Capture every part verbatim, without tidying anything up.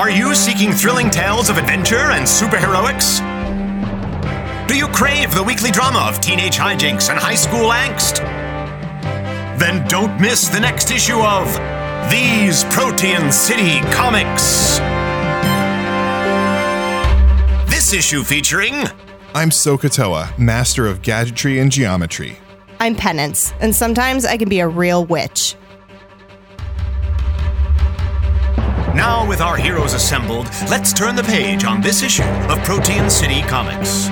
Are you seeking thrilling tales of adventure and superheroics? Do you crave the weekly drama of teenage hijinks and high school angst? Then don't miss the next issue of These Protean City Comics. This issue featuring... I'm SoKoToa, master of gadgetry and geometry. I'm Penance, and sometimes I can be a real witch. Now, with our heroes assembled, let's turn the page on this issue of Protean City Comics.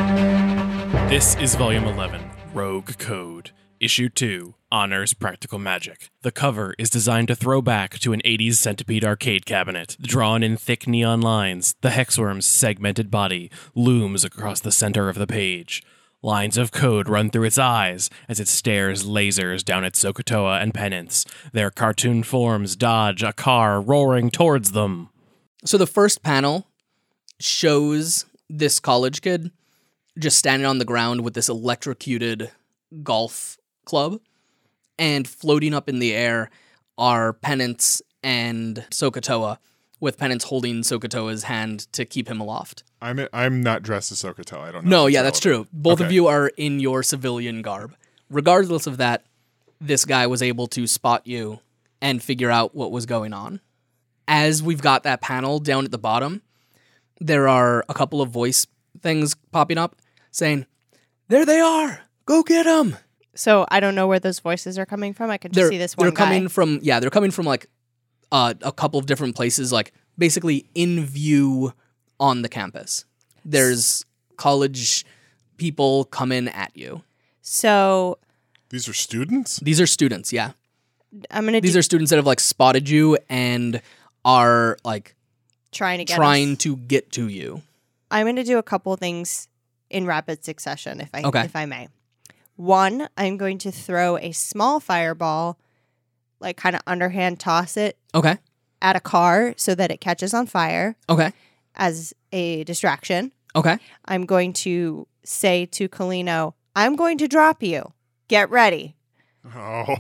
This is Volume eleven, Rogue Code, Issue two, Honors Practical Magic. The cover is designed to throw back to an eighties Centipede arcade cabinet. Drawn in thick neon lines, the Hexworm's segmented body looms across the center of the page. Lines of code run through its eyes as it stares lasers down at SoKoToa and Penance. Their cartoon forms dodge a car roaring towards them. So the first panel shows this college kid just standing on the ground with this electrocuted golf club, and floating up in the air are Penance and SoKoToa, with Penance holding SoKoToa's hand to keep him aloft. I'm I'm not dressed as SoKoToa. I don't know. No, yeah, that's true. Both okay. of you are in your civilian garb. Regardless of that, this guy was able to spot you and figure out what was going on. As we've got that panel down at the bottom, there are a couple of voice things popping up saying, "There they are! Go get them!" So I don't know where those voices are coming from. I can just They're, see this one they're guy. coming from, yeah, they're coming from like uh, a couple of different places, like basically in view on the campus. There's college people coming at you. So These are students? These are students, yeah. I'm gonna. These do, are students that have like spotted you and are like trying to get trying us. to get to you. I'm gonna do a couple of things in rapid succession, if I Okay. if I may. One, I'm going to throw a small fireball, like kind of underhand toss it Okay. at a car so that it catches on fire Okay. as a distraction. Okay. I'm going to say to Kalino, I'm going to drop you. Get ready. Oh.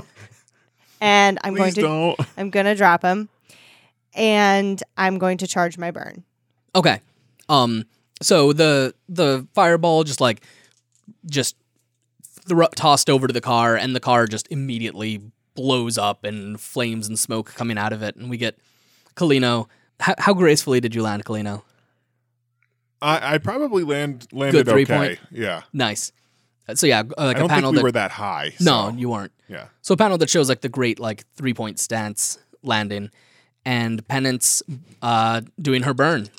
And I'm Please going to don't. I'm going to drop him. And I'm going to charge my burn. Okay. Um. So the the fireball just like just thro- tossed over to the car, and the car just immediately blows up and flames and smoke coming out of it, and we get Kalino. How, how gracefully did you land, Kalino? I, I probably land landed Good three okay. point? Yeah. Nice. Uh, So yeah, uh, like I a don't panel think we that were that high. no, so, you weren't. Yeah. So a panel that shows like the great like three point stance landing, and Penance uh, doing her burn.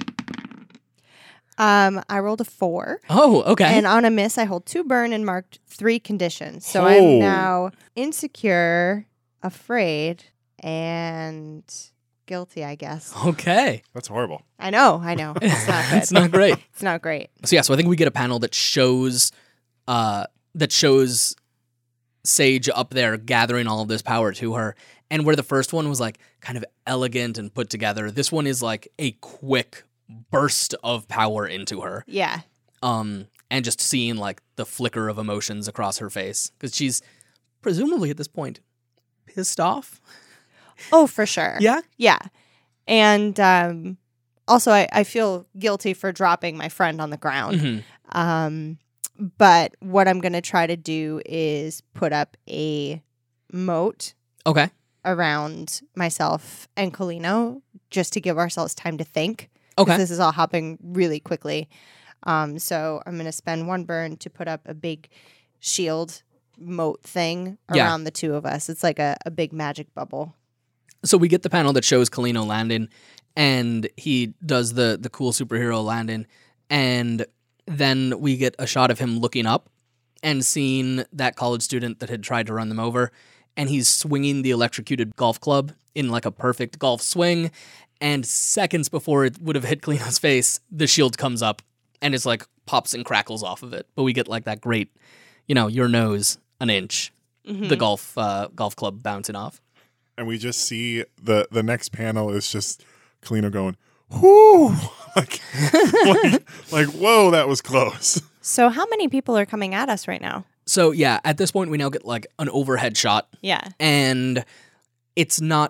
Um, I rolled a four. Oh, okay. And on a miss, I hold two burn and marked three conditions. So Oh. I'm now insecure, afraid, and guilty, I guess. okay. That's horrible. I know, I know. It's not good. It's not great. It's not great. So yeah, so I think we get a panel that shows uh that shows Sage up there gathering all of this power to her. And where the first one was like kind of elegant and put together, this one is like a quick burst of power into her. Yeah. Um and just seeing like the flicker of emotions across her face, cuz she's presumably at this point pissed off. Oh, for sure. Yeah? Yeah. And um, also, I, I feel guilty for dropping my friend on the ground. Mhm. Um, but what I'm going to try to do is put up a moat Okay. around myself and Kalino just to give ourselves time to think. 'Cause Okay. This is all happening really quickly. Um, so I'm going to spend one burn to put up a big shield moat thing Yeah. around the two of us. It's like a, a big magic bubble. So we get the panel that shows Kalino landing, and he does the the cool superhero landing, and then we get a shot of him looking up and seeing that college student that had tried to run them over, and he's swinging the electrocuted golf club in like a perfect golf swing, and seconds before it would have hit Kalino's face, the shield comes up, and it's like pops and crackles off of it. But we get like that great, you know, your nose an inch, Mm-hmm. the golf uh, golf club bouncing off. And we just see the the next panel is just Kalino going, whoo! Like, like, like, whoa, that was close. So how many people are coming at us right now? So yeah, at this point we now get like an overhead shot, Yeah. and it's not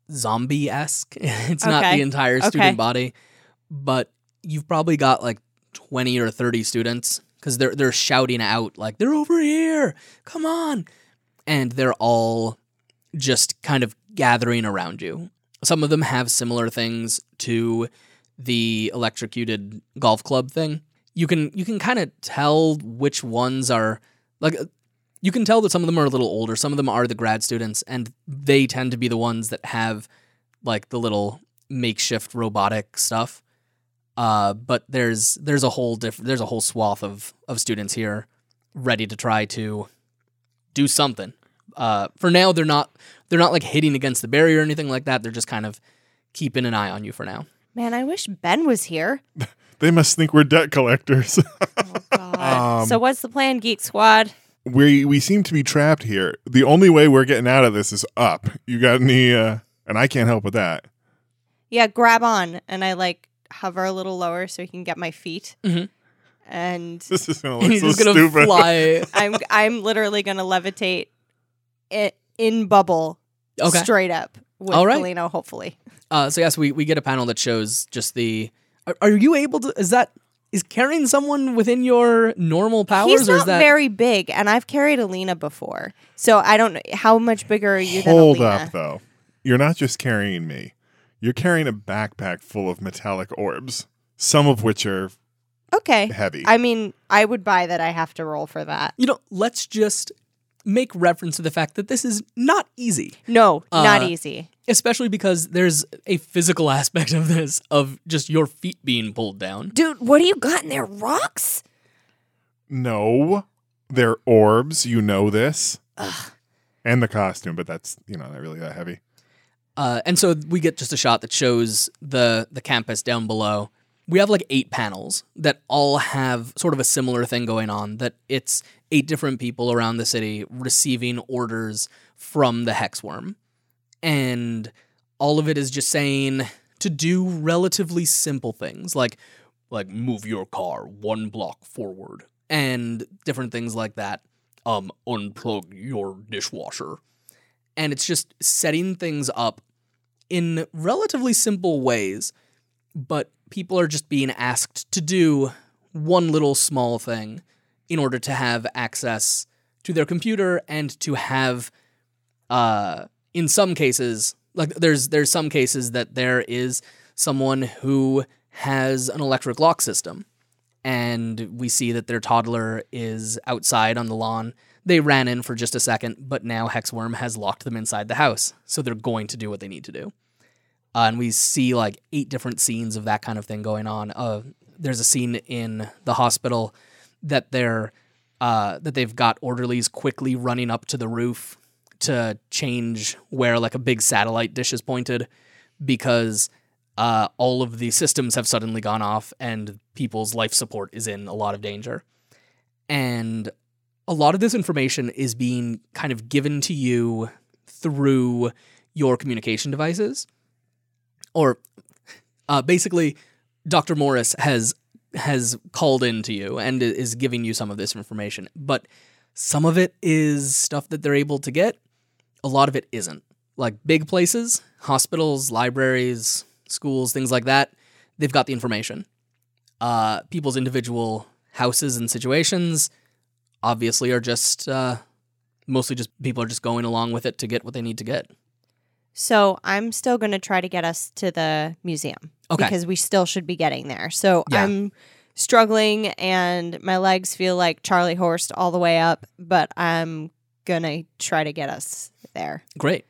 zombie-esque. It's not Okay. the entire Okay. student body, but you've probably got like twenty or thirty students because they're they're shouting out like, they're over here, come on. And they're all just kind of gathering around you. Some of them have similar things to the electrocuted golf club thing. You can you can kind of tell which ones are like you can tell that some of them are a little older, some of them are the grad students, and they tend to be the ones that have like the little makeshift robotic stuff. Uh, but there's there's a whole diff- there's a whole swath of of students here ready to try to do something. Uh, for now, they're not they're not like hitting against the barrier or anything like that. They're just kind of keeping an eye on you for now. Man, I wish Ben was here. They must think we're debt collectors. Oh, God. Um, so what's the plan, Geek Squad? we we seem to be trapped here. The only way we're getting out of this is up. You got any? Uh, and I can't help with that. Yeah, grab on. And I like hover a little lower so I can get my feet. Mhm. And This is gonna And look he's so just gonna stupid. fly. I'm I'm literally gonna levitate it in bubble Okay. straight up with All right. Kalino, hopefully. Uh, so yes, we, we get a panel that shows just the. Are, are you able to? Is that is carrying someone within your normal powers, He's or not is that very big, and I've carried Alina before, so I don't know how much bigger are you Hold than Alina. up, though. You're not just carrying me. You're carrying a backpack full of metallic orbs, some of which are Okay, heavy. I mean, I would buy that. I have to roll for that. you know? Let's just make reference to the fact that this is not easy, No, not Uh, easy. especially because there's a physical aspect of this of just your feet being pulled down. Dude, what do you got in there? Rocks? No, they're orbs. You know this. And the costume, but that's, you know, not really that heavy. Uh, and so we get just a shot that shows the the campus down below. We have like eight panels that all have sort of a similar thing going on, that it's eight different people around the city receiving orders from the Hexworm. And all of it is just saying to do relatively simple things like like move your car one block forward and different things like that. Um, unplug your dishwasher. And it's just setting things up in relatively simple ways, but people are just being asked to do one little small thing in order to have access to their computer and to have, uh, in some cases, like there's there's some cases that there is someone who has an electric lock system, and we see that their toddler is outside on the lawn. They ran in for just a second, but now Hexworm has locked them inside the house, so they're going to do what they need to do. Uh, and we see like eight different scenes of that kind of thing going on. Uh, there's a scene in the hospital that they're uh, that they've got orderlies quickly running up to the roof to change where like a big satellite dish is pointed, because uh, all of the systems have suddenly gone off and people's life support is in a lot of danger. And a lot of this information is being kind of given to you through your communication devices. Or uh, basically, Doctor Morris has has called in to you and is giving you some of this information. But some of it is stuff that they're able to get. A lot of it isn't. Like big places, hospitals, libraries, schools, things like that, they've got the information. Uh, people's individual houses and situations obviously are just uh, mostly just people are just going along with it to get what they need to get. So I'm still going to try to get us to the museum. Okay. Because we still should be getting there. So Yeah. I'm struggling and my legs feel like Charlie Horst all the way up, but I'm going to try to get us there. Great.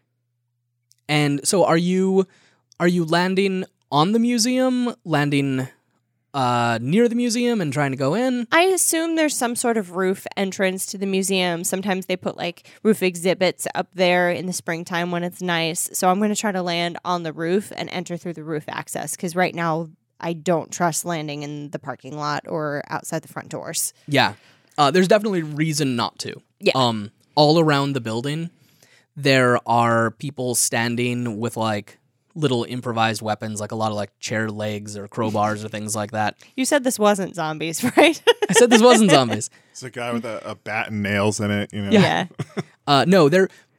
And so are you are you landing on the museum, landing uh, near the museum and trying to go in? I assume there's some sort of roof entrance to the museum. Sometimes they put like roof exhibits up there in the springtime when it's nice. So I'm going to try to land on the roof and enter through the roof access, because right now I don't trust landing in the parking lot or outside the front doors. Yeah. Uh, there's definitely reason not to. Yeah. Um, all around the building, there are people standing with like little improvised weapons, like a lot of like chair legs or crowbars or things like that. You said this wasn't zombies, right? I said this wasn't zombies. It's a guy with a, a bat and nails in it, you know. Yeah. Uh, no, they're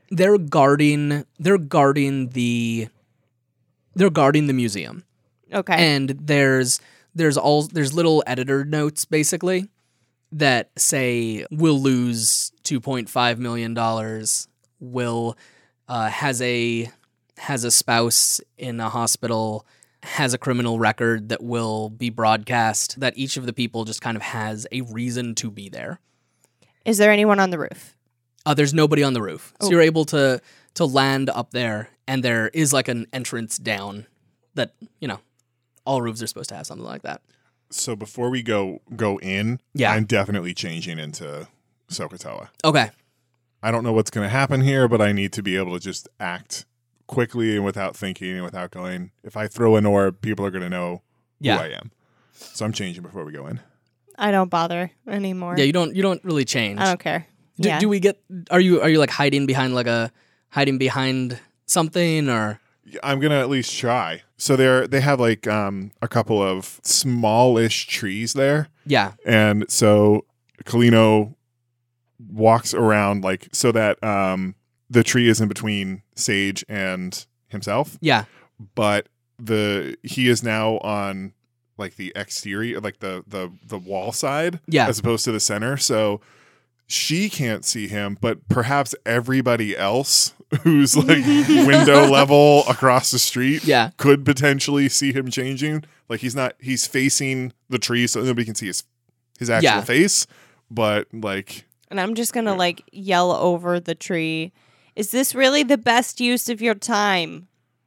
they're guarding they're guarding the they're guarding the museum. Okay. And there's there's all there's little editor notes basically that say Will lose two point five million dollars. Will uh, has a has a spouse in a hospital, has a criminal record that will be broadcast, that each of the people just kind of has a reason to be there. Is there anyone on the roof? Uh, there's nobody on the roof. So Oh. you're able to to land up there, and there is like an entrance down that, you know, all roofs are supposed to have something like that. So before we go go in, Yeah. I'm definitely changing into Sokotoa. Okay. I don't know what's going to happen here, but I need to be able to just act quickly and without thinking and without going. If I throw an orb, people are going to know Yeah. who I am. So I'm changing before we go in. I don't bother anymore. Yeah, you don't you don't really change. I don't care. Do, yeah. do we get are you are you like hiding behind like a hiding behind something or I'm gonna at least try. So they're they have like um a couple of smallish trees there, yeah. and so Kalino walks around like so that um the tree is in between Sage and himself, Yeah. but the he is now on like the exterior, like the the the wall side, Yeah. as opposed to the center. So she can't see him, but perhaps everybody else who's like window level across the street Yeah. could potentially see him changing. Like he's not he's facing the tree so nobody can see his his actual Yeah. face, but like And I'm just gonna like yell over the tree. Is this really the best use of your time?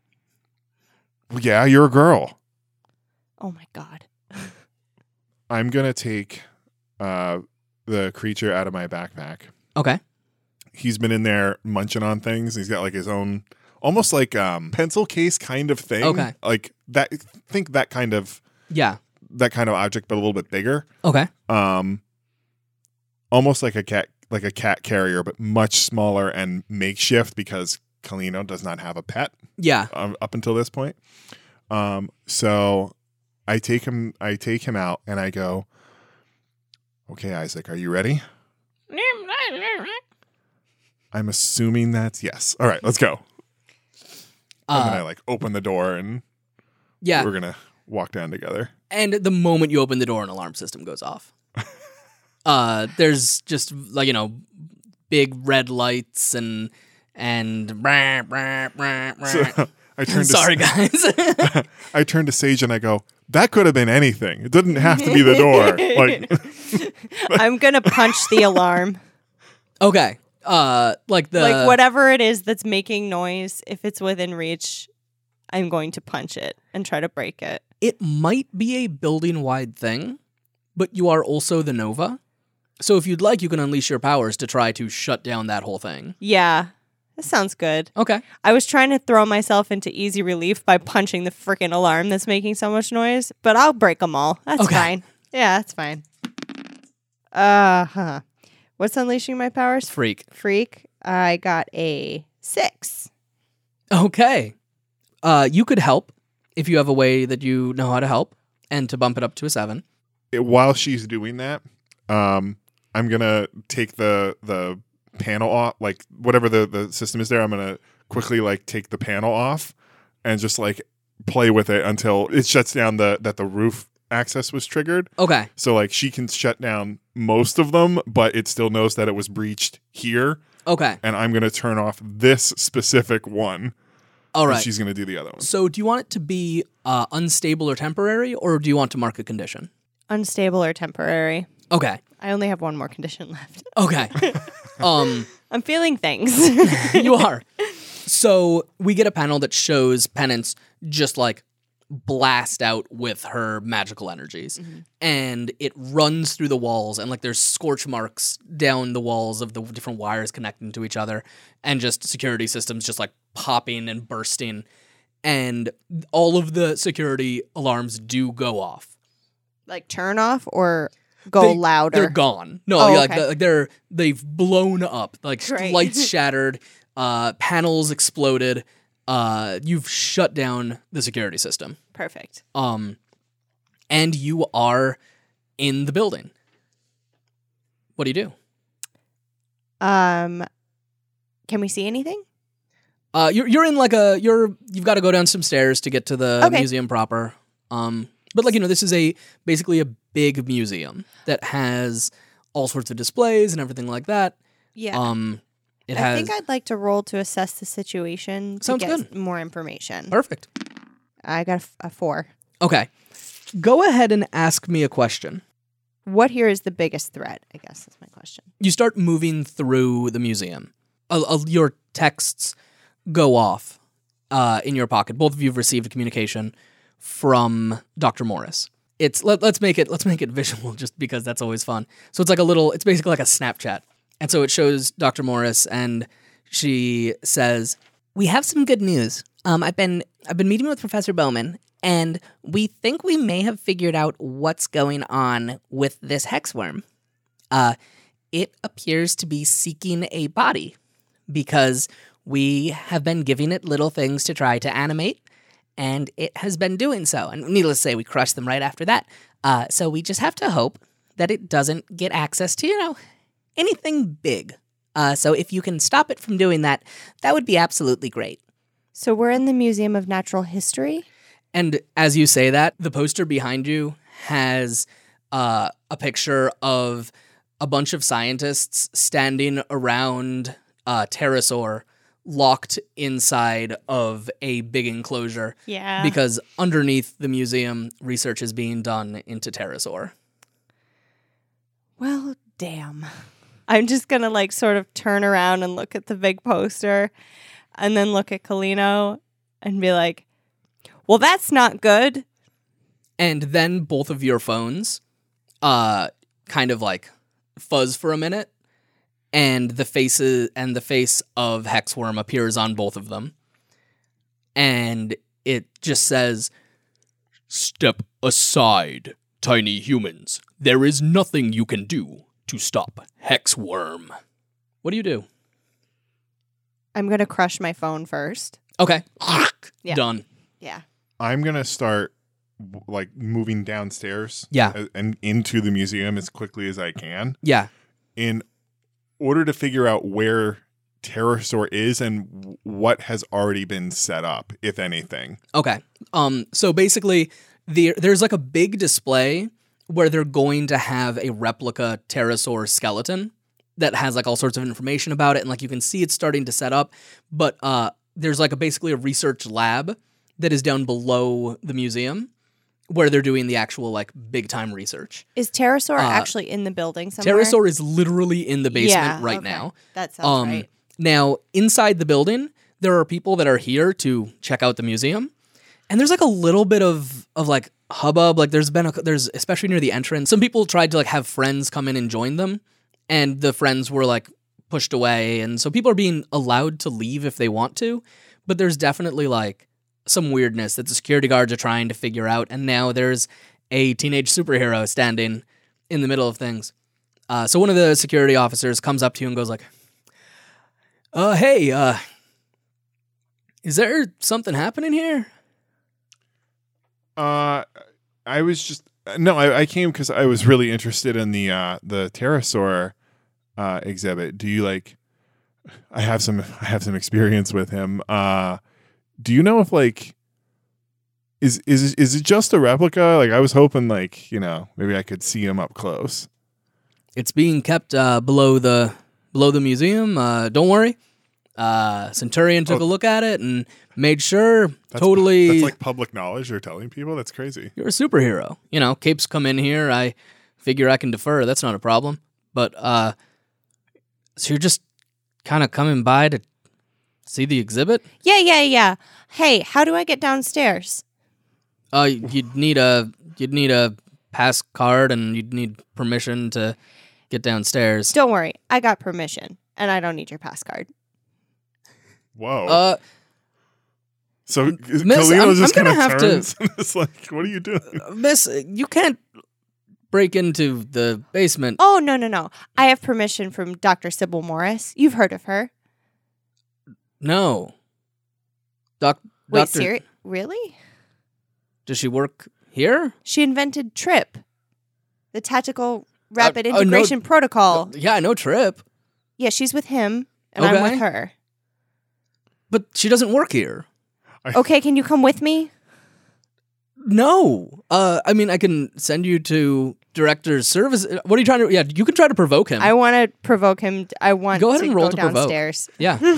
yeah, you're a girl. Oh my god. I'm going to take uh the creature out of my backpack. Okay. He's been in there munching on things. He's got like his own almost like um pencil case kind of thing. Okay. Like that think that kind of Yeah. that kind of object but a little bit bigger. Okay. Um almost like a cat like a cat carrier but much smaller and makeshift because Kalino does not have a pet Yeah. um, up until this point. Um so I take him I take him out and I go, "Okay, Isaac, are you ready?" I'm assuming that's yes. All right, let's go. And then I Uh, like open the door and yeah. we're gonna walk down together. And the moment you open the door, an alarm system goes off. uh, there's just like you know, big red lights and and. Brah, brah, brah, brah. So I turn to Sorry, guys. I turn to Sage and I go, "That could have been anything. It didn't have to be the door." Like I'm gonna punch the alarm. Okay. Uh, like the like whatever it is that's making noise, if it's within reach, I'm going to punch it and try to break it. It might be a building-wide thing, but you are also the Nova. So if you'd like, you can unleash your powers to try to shut down that whole thing. Yeah. That sounds good. Okay. I was trying to throw myself into easy relief by punching the freaking alarm that's making so much noise, but I'll break them all. That's Okay. fine. Yeah, that's fine. Uh huh. What's unleashing my powers? Freak. Freak. I got a six. Okay. Uh, you could help if you have a way that you know how to help and to bump it up to a seven. it, while she's doing that, um, I'm gonna take the the panel off, like whatever the, the system is there. I'm gonna quickly like take the panel off and just like play with it until it shuts down the that the roof access was triggered. Okay. So like she can shut down most of them, but it still knows that it was breached here. Okay. And I'm gonna turn off this specific one. All And right. she's gonna do the other one. So do you want it to be uh, unstable or temporary, or do you want to mark a condition? Unstable or temporary. Okay. I only have one more condition left. Okay. um, I'm feeling things. you are. So we get a panel that shows Penance just like blast out with her magical energies. And it runs through the walls, and like there's scorch marks down the walls of the different wires connecting to each other, and just security systems just like popping and bursting. And all of the security alarms do go off. Like turn off or go They- louder. They're gone. No, Oh, yeah, like, okay. like they're they've blown up. Like sh- Great. lights shattered, uh, panels exploded. Uh, you've shut down the security system. Perfect. Um, and you are in the building. What do you do? Um, Can we see anything? Uh, you're you're in like a you're you've got to go down some stairs to get to the Okay. museum proper. Um, but like you know, this is a basically a big museum that has all sorts of displays and everything like that. Yeah. Um, it I has think I'd like to roll to assess the situation to Sounds get good. more information. perfect. I got a, f- a four. Okay, go ahead and ask me a question. What here is the biggest threat? I guess that's my question. You start moving through the museum. Uh, uh, your texts go off uh, in your pocket. Both of you have received a communication from Doctor Morris. It's let, let's make it let's make it visual just because that's always fun. So it's like a little it's basically like a Snapchat. And so it shows Doctor Morris and she says, "We have some good news. Um I've been I've been meeting with Professor Bowman and we think we may have figured out what's going on with this hexworm. Uh it appears to be seeking a body because we have been giving it little things to try to animate, and it has been doing so. And needless to say, we crushed them right after that. Uh, so we just have to hope that it doesn't get access to, you know, anything big. Uh, so if you can stop it from doing that, that would be absolutely great." So we're in the Museum of Natural History. And as you say that, the poster behind you has uh, a picture of a bunch of scientists standing around uh, Pterosaur locked inside of a big enclosure. Yeah. Because underneath the museum, research is being done into Pterosaur. Well, damn. I'm just going to like sort of turn around and look at the big poster and then look at Kalino and be like, well, that's not good. And then both of your phones uh, kind of like fuzz for a minute. And the faces and the face of Hexworm appears on both of them. And it just says, "Step aside, tiny humans. There is nothing you can do to stop Hexworm." What do you do? I'm going to crush my phone first. Okay. Yeah. Done. Yeah. I'm gonna start w- like moving downstairs, Yeah. a- and into the museum as quickly as I can Yeah. in order to figure out where Pterosaur is and w- what has already been set up, if anything. Okay. Um. So basically, the, there's like a big display where they're going to have a replica pterosaur skeleton that has like all sorts of information about it, and like you can see it's starting to set up. But uh, there's like a basically a research lab that is down below the museum where they're doing the actual like big time research. Is Pterosaur Uh, actually in the building somewhere? Pterosaur is literally in the basement Yeah, right okay. now. That sounds Um, right. Now, inside the building, there are people that are here to check out the museum, and there's like a little bit of of like hubbub. Like there's been a, there's especially near the entrance, some people tried to like have friends come in and join them, and the friends were like pushed away, and so people are being allowed to leave if they want to, but there's definitely like some weirdness that the security guards are trying to figure out, and now there's a teenage superhero standing in the middle of things. Uh, so one of the security officers comes up to you and goes like, Uh, hey, uh, is there something happening here? Uh, I was just no, I, I came because I was really interested in the uh the Pterosaur uh exhibit. Do you like? I have some I have some experience with him. Uh, do you know if like is is is it just a replica? Like I was hoping like you know maybe I could see him up close. It's being kept uh, below the below the museum. Uh, don't worry. Uh, Centurion took Oh. a look at it and made sure That's, totally That's like public knowledge. You're telling people. That's crazy. you're a superhero. You know, capes come in here. I figure I can defer. That's not a problem. But uh, so you're just kind of coming by to see the exhibit? Yeah, yeah, yeah. Hey, how do I get downstairs? Uh, you'd need a you'd need a pass card and you'd need permission to get downstairs. Don't worry, I got permission, and I don't need your pass card. Whoa. Uh, so Miss, Kalino I'm- just I'm kind gonna of have to- turns and it's like, what are you doing? Miss, you can't break into the basement. Oh, no, no, no. I have permission from Doctor Sybil Morris. You've heard of her. No. Doc, Wait, Doctor seri- really? Does she work here? She invented TRIP, the Tactical Rapid Uh, oh, no. Integration Protocol. Yeah, I know Trip. Yeah, she's with him. and I'm Okay. with her. But she doesn't work here. Okay, can you come with me? No. Uh, I mean, I can send you to director's service. What are you trying to? Yeah, you can try to provoke him. I want to provoke him. I want Go ahead to and roll go to provoke. downstairs. yeah.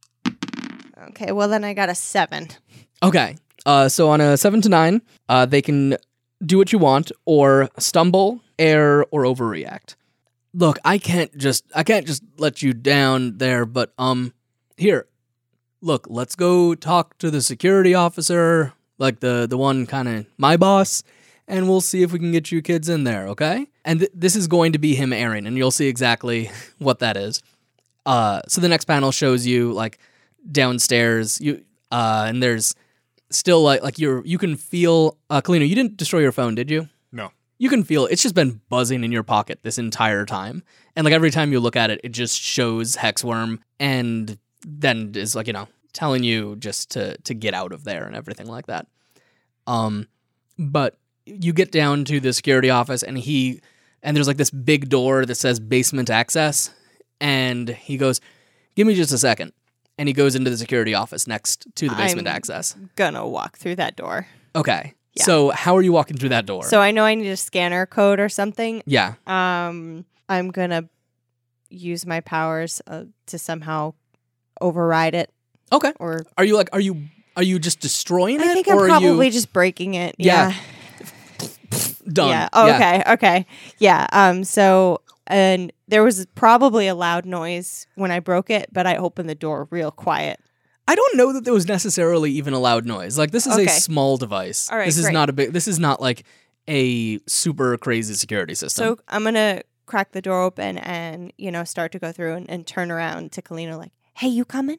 Okay, well then I got a seven. Okay. Uh, so on a seven to nine, uh, they can do what you want, or stumble, err, or overreact. Look, I can't just I can't just let you down there, but um, here, look, let's go talk to the security officer, like the the one kind of my boss, and we'll see if we can get you kids in there, okay? And th- this is going to be him erring, and you'll see exactly what that is. Uh, so the next panel shows you like downstairs, you uh, and there's still like like you're you can feel uh, Kalina, you didn't destroy your phone, did you? No. You can feel it's just been buzzing in your pocket this entire time. And like every time you look at it, it just shows Hexworm and then is like, you know, telling you just to to get out of there and everything like that. Um but you get down to the security office and he and there's like this big door that says basement access and he goes, "Give me just a second." And he goes into the security office next to the basement I'm- access. Gonna walk through that door. Okay. Yeah. So how are you walking through that door? So I know I need a scanner code or something. yeah. Um, I'm gonna use my powers uh, to somehow override it, Okay. or Are you like are you are you just destroying it? I think I'm or probably are you just breaking it. Yeah. Yeah. done? Yeah. Oh, okay. Okay. Yeah. Um. So, and there was probably a loud noise when I broke it, but I opened the door real quiet. I don't know that there was necessarily even a loud noise. Like this is a Okay. small device. All right, This is great. not a big. This is not like a super crazy security system. So I'm gonna crack the door open and you know start to go through and, and turn around to Kalina like, "Hey, you coming?"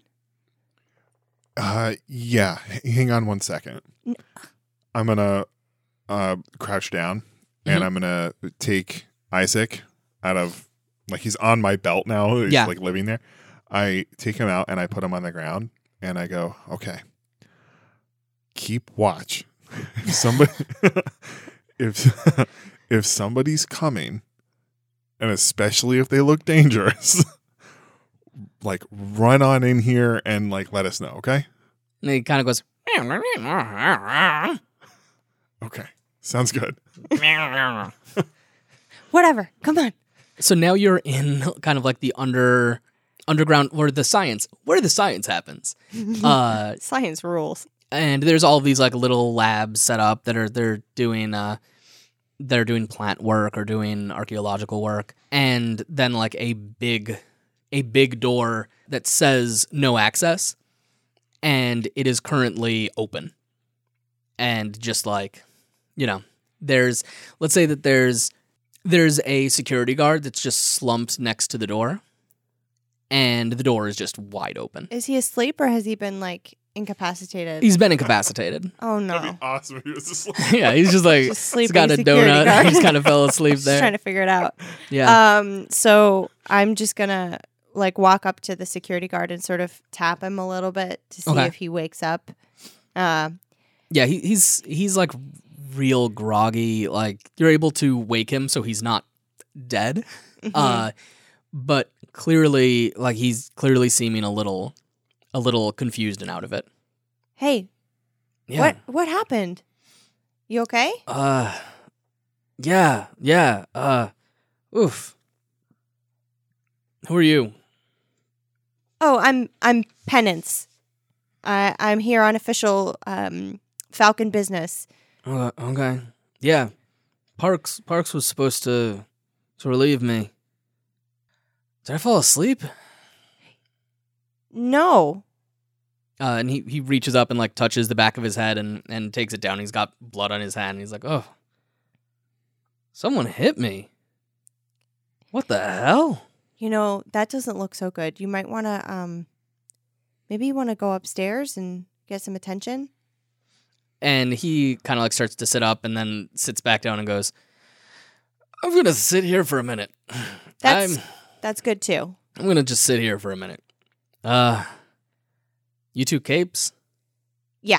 Uh, yeah. H- Hang on one second. N- I'm gonna uh crouch down and Mhm. I'm gonna take Isaac out of like he's on my belt now. He's Yeah. like living there. I take him out and I put him on the ground and I go, okay, keep watch. If somebody, if if somebody's coming, and especially if they look dangerous, like run on in here and like let us know, okay? and he kind of goes. Okay, sounds good. Whatever. Come on. So now you're in kind of like the under underground where the science where the science happens. Uh, Science rules. and there's all these like little labs set up that are they're doing uh they're doing plant work or doing archaeological work, and then like a big a big door that says no access, and it is currently open. And just like, you know, there's let's say that there's there's a security guard that's just slumped next to the door, and the door is just wide open. Is he asleep or has he been like incapacitated? He's been incapacitated. oh That'd no. be awesome if he was asleep. Yeah, he's just like Just he's sleeping got a security donut. guard. He just kind of fell asleep Just there. trying to figure it out. yeah. Um. So I'm just gonna like walk up to the security guard and sort of tap him a little bit to see Okay. if he wakes up. Uh. yeah, he, he's he's like real groggy. Like you're able to wake him so he's not dead. mhm. Uh but clearly like he's clearly seeming a little a little confused and out of it. Hey, Yeah. what what happened? You okay? Uh yeah, yeah. Uh oof. Who are you? Oh, I'm I'm Penance. I I'm here on official um Falcon business. Uh, okay. Yeah. Parks Parks was supposed to to relieve me. Did I fall asleep? No. Uh, and he, he reaches up and like touches the back of his head and, and takes it down. He's got blood on his hand. And he's like, "Oh, someone hit me. What the hell?" You know, that doesn't look so good. You might want to um maybe you want to go upstairs and get some attention. And he kind of like starts to sit up and then sits back down and goes, "I'm gonna sit here for a minute. That's I'm that's good too. I'm gonna just sit here for a minute. Uh, you two capes? Yeah.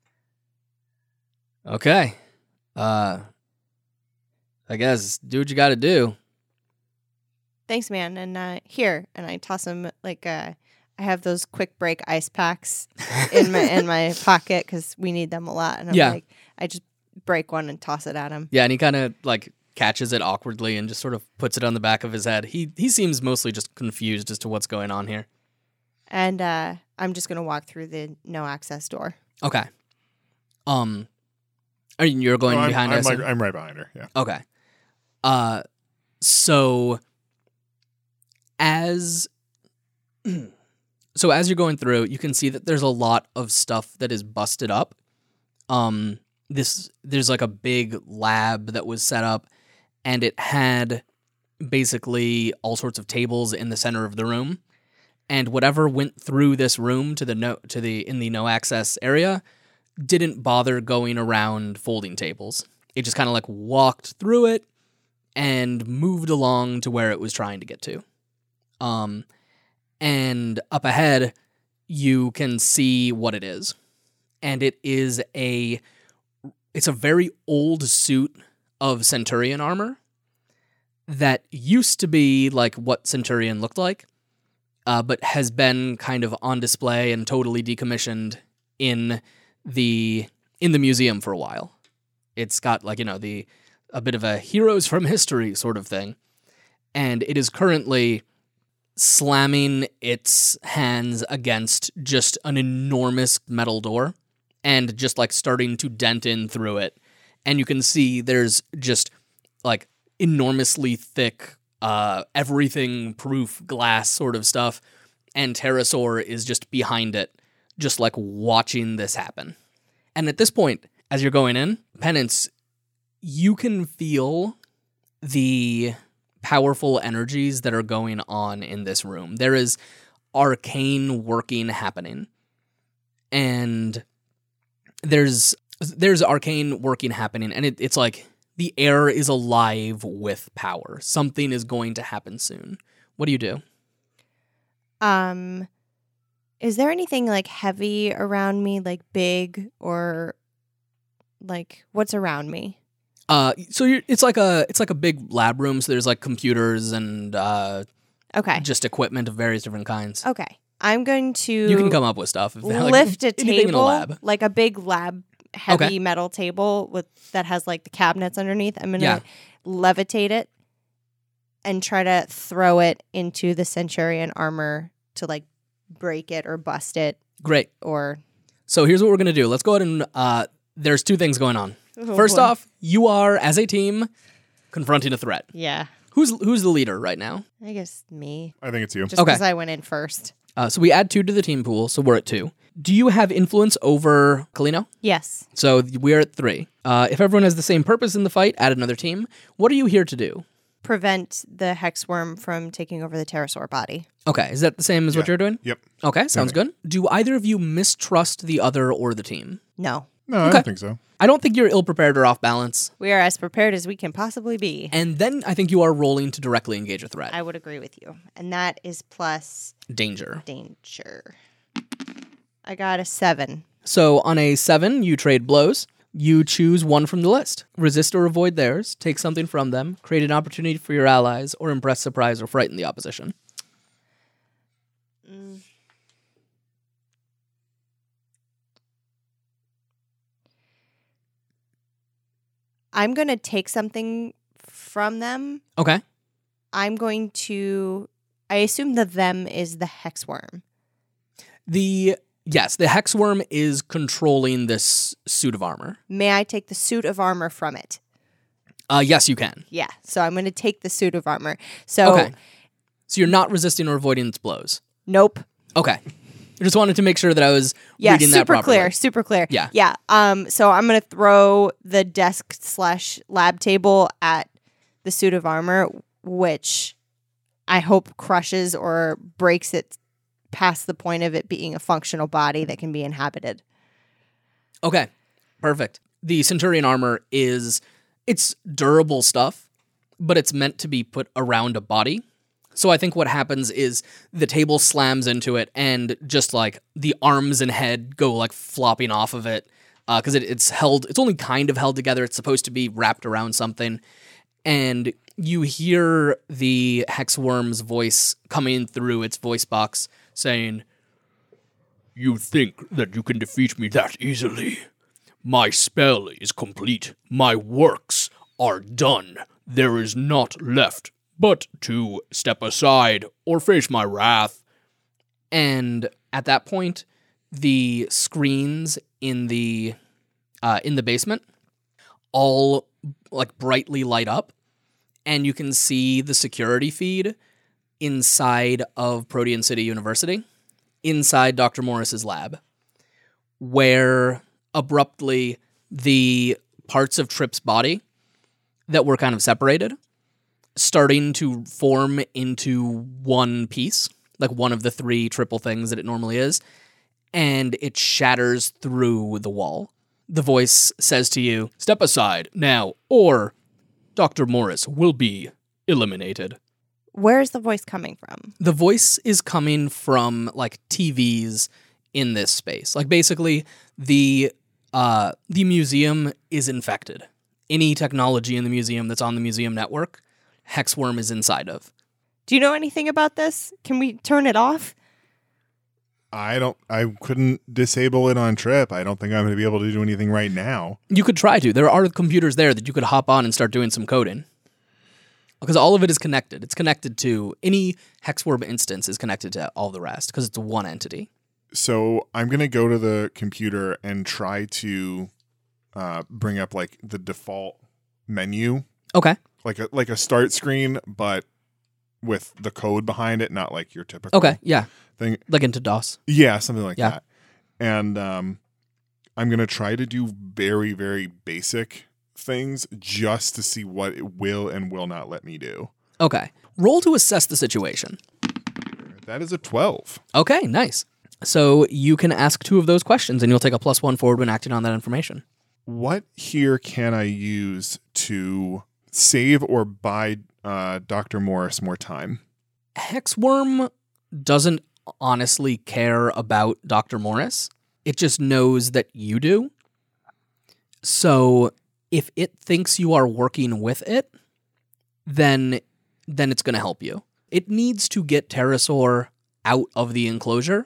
Okay. Uh, I guess do what you got to do." thanks, man. And uh, here, and I toss him like uh, I have those quick break ice packs in my in my pocket because we need them a lot. And I'm Yeah. like, I just break one and toss it at him. Yeah, and he kind of like catches it awkwardly and just sort of puts it on the back of his head. He he seems mostly just confused as to what's going on here. And uh, I'm just gonna walk through the no access door. Okay. Um, are you, you're going No, I'm, behind I'm, us? like, I'm right behind her. Yeah. Okay. Uh, so as so as you're going through, you can see that there's a lot of stuff that is busted up. Um, this there's like a big lab that was set up, and it had basically all sorts of tables in the center of the room, and whatever went through this room to the no to the in the no access area didn't bother going around folding tables. It just kind of like walked through it and moved along to where it was trying to get to. Um, and up ahead, you can see what it is. And it is a, it's a very old suit of Centurion armor that used to be like what Centurion looked like, uh, but has been kind of on display and totally decommissioned in the in the museum for a while. It's got like, you know, the a bit of a heroes from history sort of thing. And it is currently slamming its hands against just an enormous metal door and just like starting to dent in through it. And you can see there's just like enormously thick, uh, everything proof glass sort of stuff. And Pterosaur is just behind it, just like watching this happen. And at this point, as you're going in, Penance, you can feel the powerful energies that are going on in this room. There is arcane working happening. And there's there's arcane working happening, and it, it's like the air is alive with power. Something is going to happen soon. What do you do? Um, is there anything like heavy around me, like big or like what's around me? Uh, so you're, it's like a it's like a big lab room. So there's like computers and uh, Okay. just equipment of various different kinds. Okay. I'm going to You can come up with stuff. If, like, lift a anything in a table, lab. like a big lab heavy Okay. metal table with that has like the cabinets underneath. I'm going to Yeah. levitate it and try to throw it into the Centurion armor to like break it or bust it Great. or So here's what we're gonna do. Let's go ahead and uh, there's two things going on. Oh, First boy. off, you are as a team confronting a threat. Yeah. Who's who's the leader right now? I guess me. I think it's you. Just Okay. because I went in first. Uh, so we add two to the team pool, so we're at two. Do you have influence over Kalino? Yes. So we're at three. Uh, if everyone has the same purpose in the fight, add another team. What are you here to do? Prevent the hexworm from taking over the pterosaur body. Okay, is that the same as what Yeah. you're doing? Yep. Okay, sounds good. Do either of you mistrust the other or the team? No. No, I Okay. don't think so. I don't think you're ill-prepared or off balance. We are as prepared as we can possibly be. And then I think you are rolling to directly engage a threat. I would agree with you. And that is plus Danger. danger. I got a seven. So on a seven, you trade blows. You choose one from the list. Resist or avoid theirs, take something from them, create an opportunity for your allies, or impress, surprise, or frighten the opposition. Mm. I'm going to take something from them. Okay. I'm going to. I assume the them is the hexworm. The yes, the hexworm is controlling this suit of armor. May I take the suit of armor from it? Uh, yes, you can. Yeah. So I'm going to take the suit of armor. So, Okay. So you're not resisting or avoiding its blows. nope. Okay. I just wanted to make sure that I was Yeah, reading that super properly. clear, super clear. Yeah. Yeah. Um, so I'm gonna throw the desk slash lab table at the suit of armor, which I hope crushes or breaks it past the point of it being a functional body that can be inhabited. Okay, perfect. The Centurion armor is, it's durable stuff, but it's meant to be put around a body. So I think what happens is the table slams into it and just like the arms and head go like flopping off of it because uh, it, it's held, it's only kind of held together. It's supposed to be wrapped around something. And you hear the Hexworm's voice coming through its voice box saying, "You think that you can defeat me that easily? My spell is complete. My works are done. There is naught left but to step aside or face my wrath." And at that point, the screens in the uh, in the basement all like brightly light up, and you can see the security feed inside of Protean City University, inside Doctor Morris's lab, where abruptly the parts of Trip's body that were kind of separated starting to form into one piece, like one of the three triple things that it normally is, and it shatters through the wall. The voice says to you, "Step aside now, or Doctor Morris will be eliminated." Where is the voice coming from? The voice is coming from like T Vs in this space. Like basically the uh, the museum is infected. Any technology in the museum that's on the museum network, Hexworm is inside of. Do you know anything about this? Can we turn it off? I don't. I couldn't disable it on Trip. I don't think I'm going to be able to do anything right now. You could try to. There are computers there that you could hop on and start doing some coding. Because all of it is connected. It's connected to any Hexworm instance is connected to all the rest because it's one entity. So I'm going to go to the computer and try to uh, bring up like the default menu, Okay. like a like a start screen, but with the code behind it, not like your typical Okay. Yeah. thing. Like into DOS. Yeah, something like Yeah. that. And um, I'm going to try to do very, very basic things just to see what it will and will not let me do. Okay. Roll to assess the situation. That is a twelve. Okay, nice. So you can ask two of those questions and you'll take a plus one forward when acting on that information. What here can I use to save or buy uh, Doctor Morris more time? Hexworm doesn't honestly care about Doctor Morris. It just knows that you do. So if it thinks you are working with it, then then it's going to help you. It needs to get Pterosaur out of the enclosure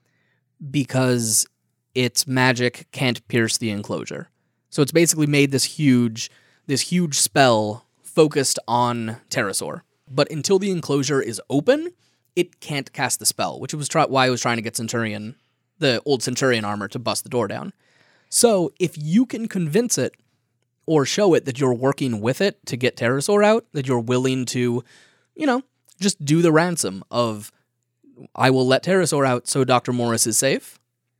because its magic can't pierce the enclosure. So it's basically made this huge this huge spell focused on Pterosaur. But until the enclosure is open, it can't cast the spell, which was try- why I was trying to get Centurion, the old Centurion armor, to bust the door down. So if you can convince it or show it that you're working with it to get Pterosaur out, that you're willing to, you know, just do the ransom of, I will let Pterosaur out so Doctor Morris is safe,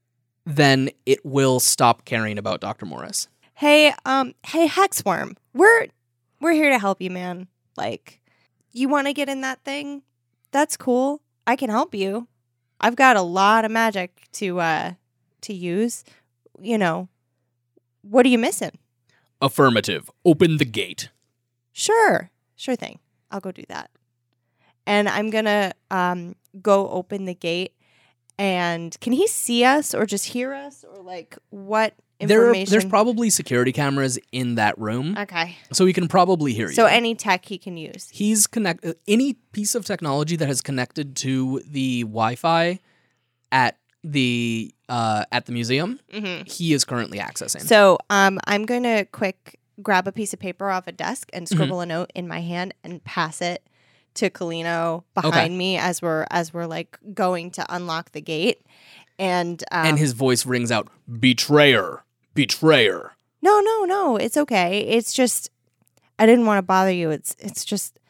then it will stop caring about Doctor Morris. Hey, um, hey, Hexworm, we're we're here to help you, man. Like, you want to get in that thing? That's cool. I can help you. I've got a lot of magic to uh to use. You know, what are you missing? Affirmative. Open the gate. Sure, sure thing. I'll go do that. And I'm gonna um go open the gate. And can he see us or just hear us or like what There, information? there's probably security cameras in that room, Okay. so he can probably hear you. So any tech he can use. He's connect any piece of technology that has connected to the Wi-Fi at the uh, at the museum. Mm-hmm. He is currently accessing. So um, I'm going to quick grab a piece of paper off a desk and Mm-hmm. scribble a note in my hand and pass it to Kalino behind Okay. me as we're as we're like going to unlock the gate. And um, and his voice rings out, "Betrayer, betrayer." no, no, no, it's okay. It's just I didn't want to bother you. It's it's just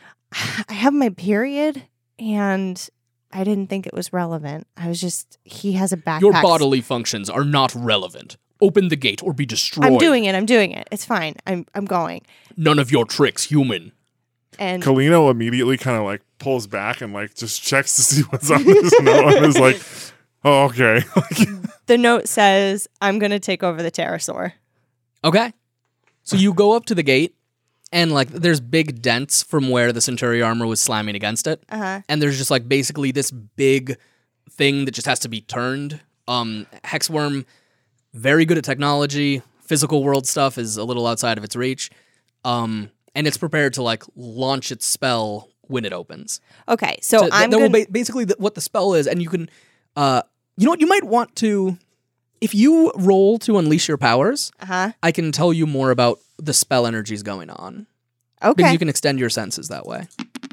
I have my period and I didn't think it was relevant. I was just he has a backpack. Your bodily functions are not relevant. Open the gate or be destroyed. I'm doing it. I'm doing it. It's fine. I'm I'm going. None of your tricks, human. And Kalino immediately kind of like pulls back and like just checks to see what's on this note and is like, oh, okay. the note says, I'm going to take over the pterosaur. Okay. So you go up to the gate, and like there's big dents from where the Centurion armor was slamming against it. Uh-huh. And there's just like basically this big thing that just has to be turned. Um, Hexworm, very good at technology. Physical world stuff is a little outside of its reach. Um, and it's prepared to like launch its spell when it opens. Okay, so, So th- I'm that going will ba- basically th- what the spell is, and you can, uh, you know what, you might want to, if you roll to unleash your powers, Uh-huh. I can tell you more about the spell energies going on. Okay. Because you can extend your senses that way.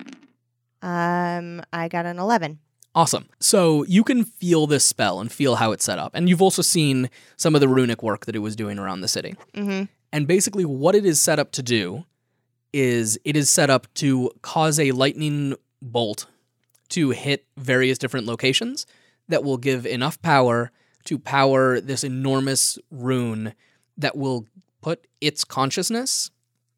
Um, I got an eleven. Awesome. So you can feel this spell and feel how it's set up. And you've also seen some of the runic work that it was doing around the city. Mm-hmm. And basically what it is set up to do is it is set up to cause a lightning bolt to hit various different locations that will give enough power to power this enormous rune that will put its consciousness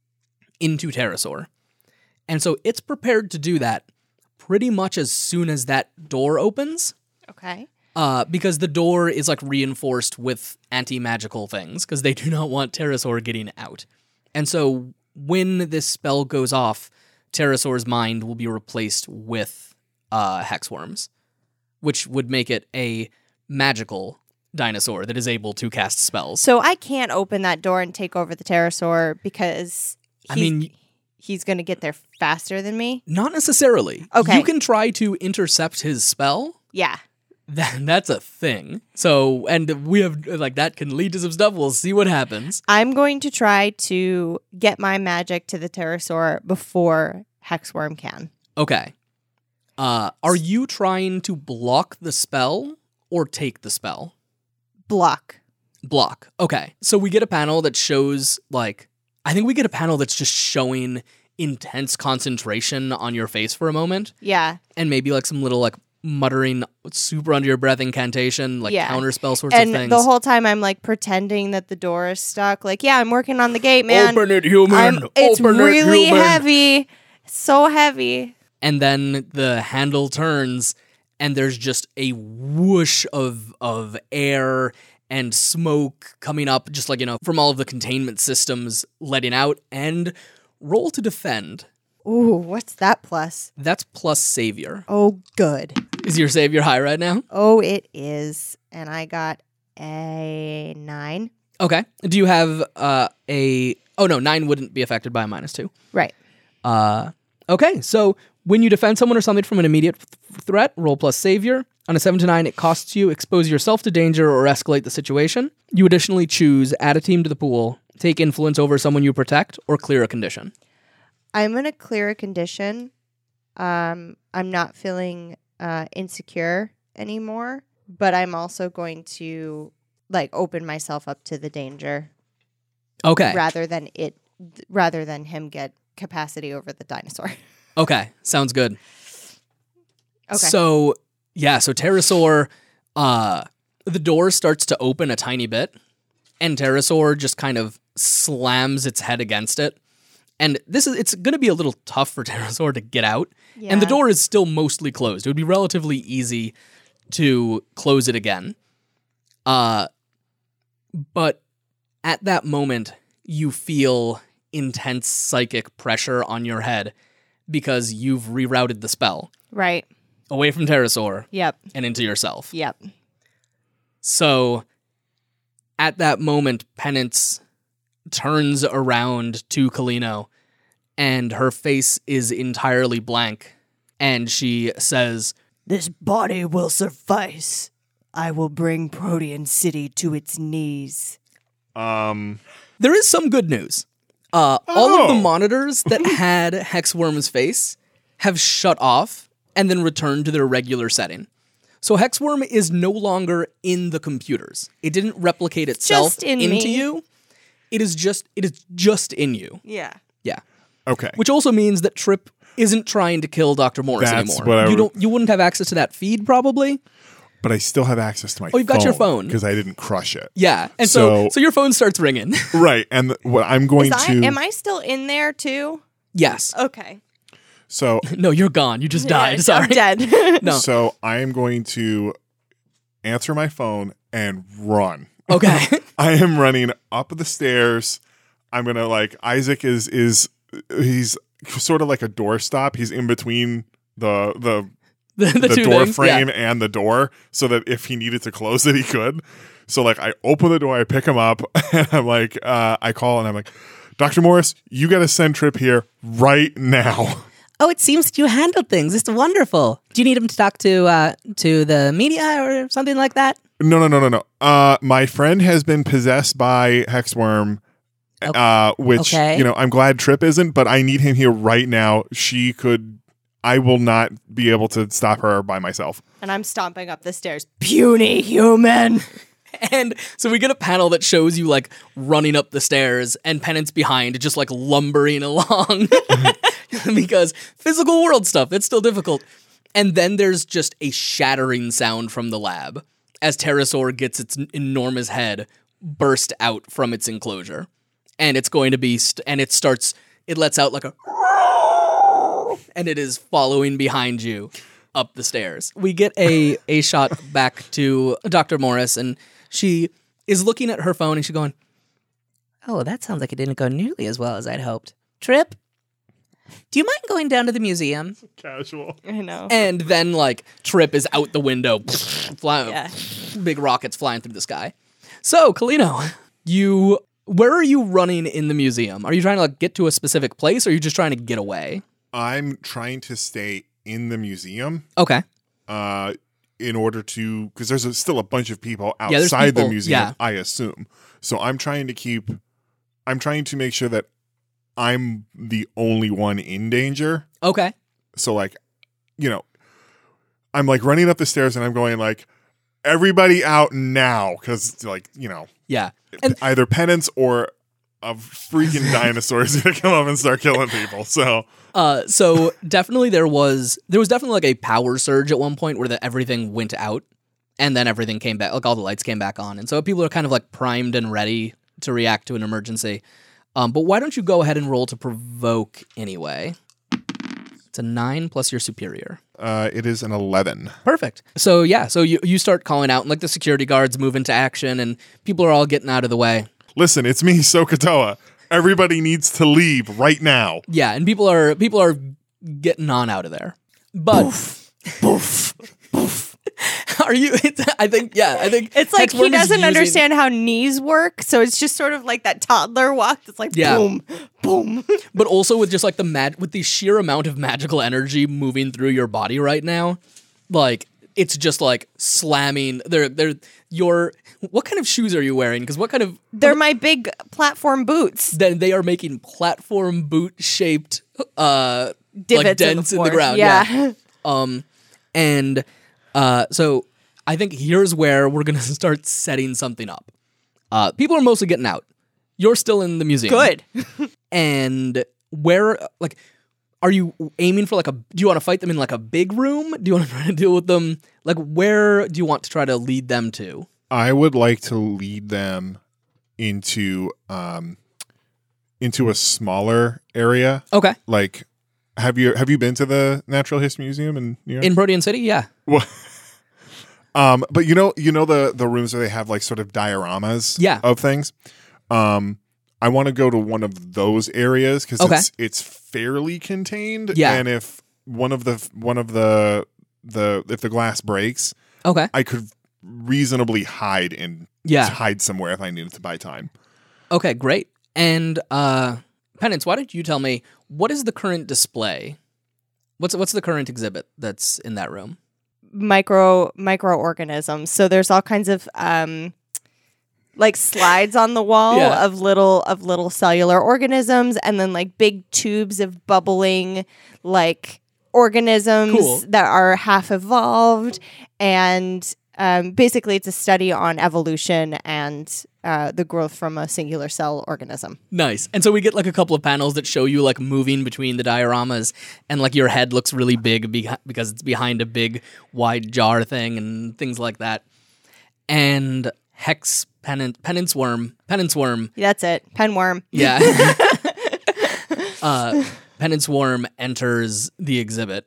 into Pterosaur. And so it's prepared to do that pretty much as soon as that door opens, Okay. uh, because the door is like reinforced with anti-magical things, because they do not want Pterosaur getting out. And so when this spell goes off, Pterosaur's mind will be replaced with uh, Hexworms, which would make it a magical dinosaur that is able to cast spells. So I can't open that door and take over the pterosaur because he's, I mean, he's going to get there faster than me. not necessarily. Okay. You can try to intercept his spell. Yeah. That, that's a thing. So, and we have, like, that can lead to some stuff. We'll see what happens. I'm going to try to get my magic to the pterosaur before Hexworm can. Okay. Uh, are you trying to block the spell or take the spell? Block. Block. Okay. So we get a panel that shows, like, I think we get a panel that's just showing intense concentration on your face for a moment, Yeah. and maybe, like, some little, like, muttering super under your breath incantation, like Yeah. counterspell sorts And of things. the whole time I'm like pretending that the door is stuck. Like, yeah, I'm working on the gate, man. Open it, human. I'm, it's Open really it, human. heavy. So heavy. And then the handle turns, and there's just a whoosh of of air and smoke coming up, just like, you know, from all of the containment systems letting out. And roll to defend. Ooh, what's that plus? That's plus savior. Oh, good. Is your savior high right now? Oh, it is. And I got a nine. Okay. Do you have uh, a... Oh, no, nine wouldn't be affected by a minus two. Right. Uh, okay, so when you defend someone or something from an immediate th- threat, roll plus savior. On a seven to nine, it costs you expose yourself to danger or escalate the situation. You additionally choose add a team to the pool, take influence over someone you protect, or clear a condition. I'm going to clear a condition. Um, I'm not feeling uh, insecure anymore, but I'm also going to like open myself up to the danger Okay. rather than it, rather than him get capacity over the dinosaur. Okay, sounds good. Okay. So, yeah, so Pterosaur, uh, the door starts to open a tiny bit, and Pterosaur just kind of slams its head against it. And this is it's going to be a little tough for Pterosaur to get out. And the Yeah. door is still mostly closed. It would be relatively easy to close it again. Uh, but at that moment, you feel intense psychic pressure on your head because you've rerouted the spell Right. away from Pterosaur Yep. and into yourself. Yep. So at that moment, Penance turns around to Kalino, and her face is entirely blank, and she says, This body will suffice. I will bring Protean City to its knees. Um, there is some good news. Uh, All of the Oh. monitors that had Hexworm's face have shut off and then returned to their regular setting. So Hexworm is no longer in the computers. It didn't replicate itself just in into me. you. It is just it is just in you. Yeah. Yeah. okay. Which also means that Trip isn't trying to kill Doctor Morris That's anymore. what I you would- don't you wouldn't have access to that feed probably. But I still have access to my Oh, you've got your phone. because I didn't crush it. Yeah. And so so, So- your phone starts ringing. Right. And th- what I'm going Is I, to. am I still in there too? Yes. Okay. so, No, you're gone. You just died. Yeah, Sorry. I'm dead. No. so I am going to answer my phone and run. Okay. I am running up the stairs. I'm gonna like Isaac is is he's sort of like a doorstop. He's in between the the the, the the two door things. frame Yeah. and the door, so that if he needed to close it, he could. So like I open the door, I pick him up, and I'm like, uh, I call and I'm like, Doctor Morris, you got to send Trip here right now. Oh, it seems you handled things. It's wonderful. Do you need him to talk to uh, to the media or something like that? No, no, no, no, no. Uh, my friend has been possessed by Hexworm, uh, which, Okay. you know, I'm glad Trip isn't, but I need him here right now. She could, I will not be able to stop her by myself. And I'm stomping up the stairs. Puny human. And so we get a panel that shows you like running up the stairs and Penance behind, just like lumbering along because physical world stuff, it's still difficult. And then there's just a shattering sound from the lab as Pterosaur gets its n- enormous head burst out from its enclosure. And it's going to be, st- and it starts, it lets out like a, and it is following behind you up the stairs. We get a, a shot back to Doctor Morris, and she is looking at her phone and she's going, "Oh, that sounds like it didn't go nearly as well as I'd hoped. Trip, do you mind going down to the museum?" Casual. I know. And then, like, Trip is out the window, fly, Yeah. big rockets flying through the sky. So, Kalino, you, where are you running in the museum? Are you trying to like get to a specific place, or are you just trying to get away? I'm trying to stay in the museum. Okay. Uh, in order to, because there's a, still a bunch of people Yeah, there's outside people- the museum, yeah. I assume. So I'm trying to keep, I'm trying to make sure that I'm the only one in danger. Okay. So like, you know, I'm like running up the stairs and I'm going like, everybody out now, because like, you know, Yeah. And either Penance or a freaking dinosaur is gonna come up and start killing people. So Uh, so definitely there was there was definitely like a power surge at one point where the, everything went out, and then everything came back, like all the lights came back on, and so people are kind of like primed and ready to react to an emergency. Um, but why don't you go ahead and roll to provoke anyway? It's a nine plus your superior. uh, it is an eleven. Perfect. So yeah, so you you start calling out, and like the security guards move into action, and people are all getting out of the way. Listen, it's me, Sokotoa. Everybody needs to leave right now. Yeah, and people are people are getting on out of there. But are you? It's, I think yeah. I think It's like Hexworm he is doesn't using- understand how knees work, so it's just sort of like that toddler walk. It's like Yeah. boom, boom. But also with just like the mag with the sheer amount of magical energy moving through your body right now, like it's just like slamming. They're they're your. What kind of shoes are you wearing? Because what kind of They're my big platform boots. then they are making platform boot shaped uh Divots like in the dents in the, floor. ground. Yeah. Um, and uh, so I think here's where we're gonna start setting something up. Uh, people are mostly getting out. You're still in the museum. Good. And where, like, are you aiming for like a? Do you want to fight them in like a big room? Do you want to try to deal with them? Like, where do you want to try to lead them to? I would like to lead them into um into a smaller area. Okay. Like, have you have you been to the Natural History Museum in New York? In Protean City, yeah. Well, um, but you know, you know the the rooms where they have like sort of dioramas, Yeah. of things. Um, I want to go to one of those areas because Okay. it's it's fairly contained. Yeah. and if one of the one of the the if the glass breaks, Okay. I could reasonably hide in Yeah. hide somewhere if I needed to buy time. Okay, great. And uh Penance, why don't you tell me what is the current display? What's what's the current exhibit that's in that room? Micro microorganisms. So there's all kinds of um like slides on the wall Yeah. of little of little cellular organisms, and then like big tubes of bubbling like organisms Cool. that are half evolved, and um, basically it's a study on evolution and uh, the growth from a singular cell organism. Nice. And so we get like a couple of panels that show you like moving between the dioramas, and like your head looks really big behi- because it's behind a big wide jar thing and things like that. And Hex Penance Penance Worm Penance Worm That's it. Penworm. Yeah. uh, Penance Worm enters the exhibit.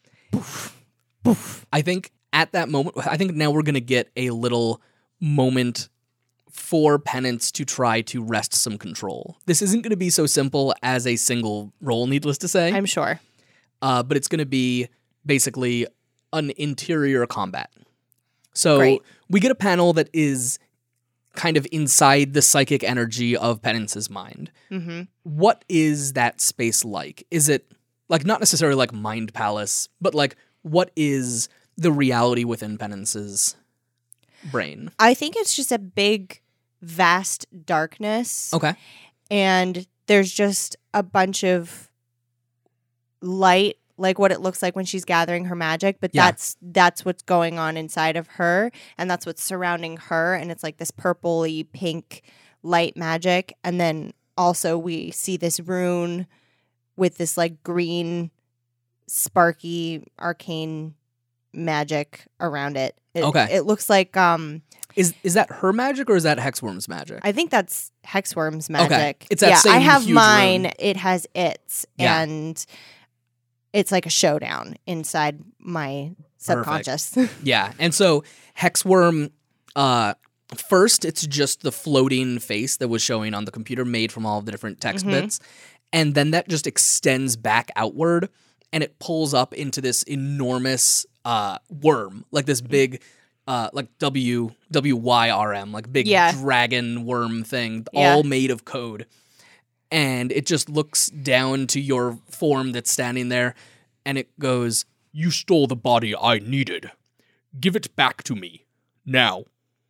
I think at that moment, I think now we're going to get a little moment for Penance to try to wrest some control. This isn't going to be so simple as a single roll, needless to say, I'm sure. uh, but it's going to be basically an interior combat. So Great. we get a panel that is kind of inside the psychic energy of Penance's mind. Mm-hmm. What is that space like? Is it like not necessarily like Mind Palace, but like what is the reality within Penance's brain? I think it's just a big, vast darkness. Okay. And there's just a bunch of light, like what it looks like when she's gathering her magic, but Yeah. that's that's what's going on inside of her, and that's what's surrounding her, and it's like this purpley pink light magic. And then also we see this rune with this like green sparky arcane magic around it. It Okay. It looks like um Is is that her magic or is that Hexworm's magic? I think that's Hexworm's magic. It's that yeah, same I have huge mine. rune. It has its, Yeah. and it's like a showdown inside my subconscious. Yeah. And so Hexworm, uh, first, it's just the floating face that was showing on the computer made from all of the different text Mhm. bits. And then that just extends back outward and it pulls up into this enormous uh, worm, like this big, uh, like W, W Y R M, like big Yeah. dragon worm thing, Yeah. all made of code. And it just looks down to your form that's standing there and it goes, "You stole the body I needed. Give it back to me. Now."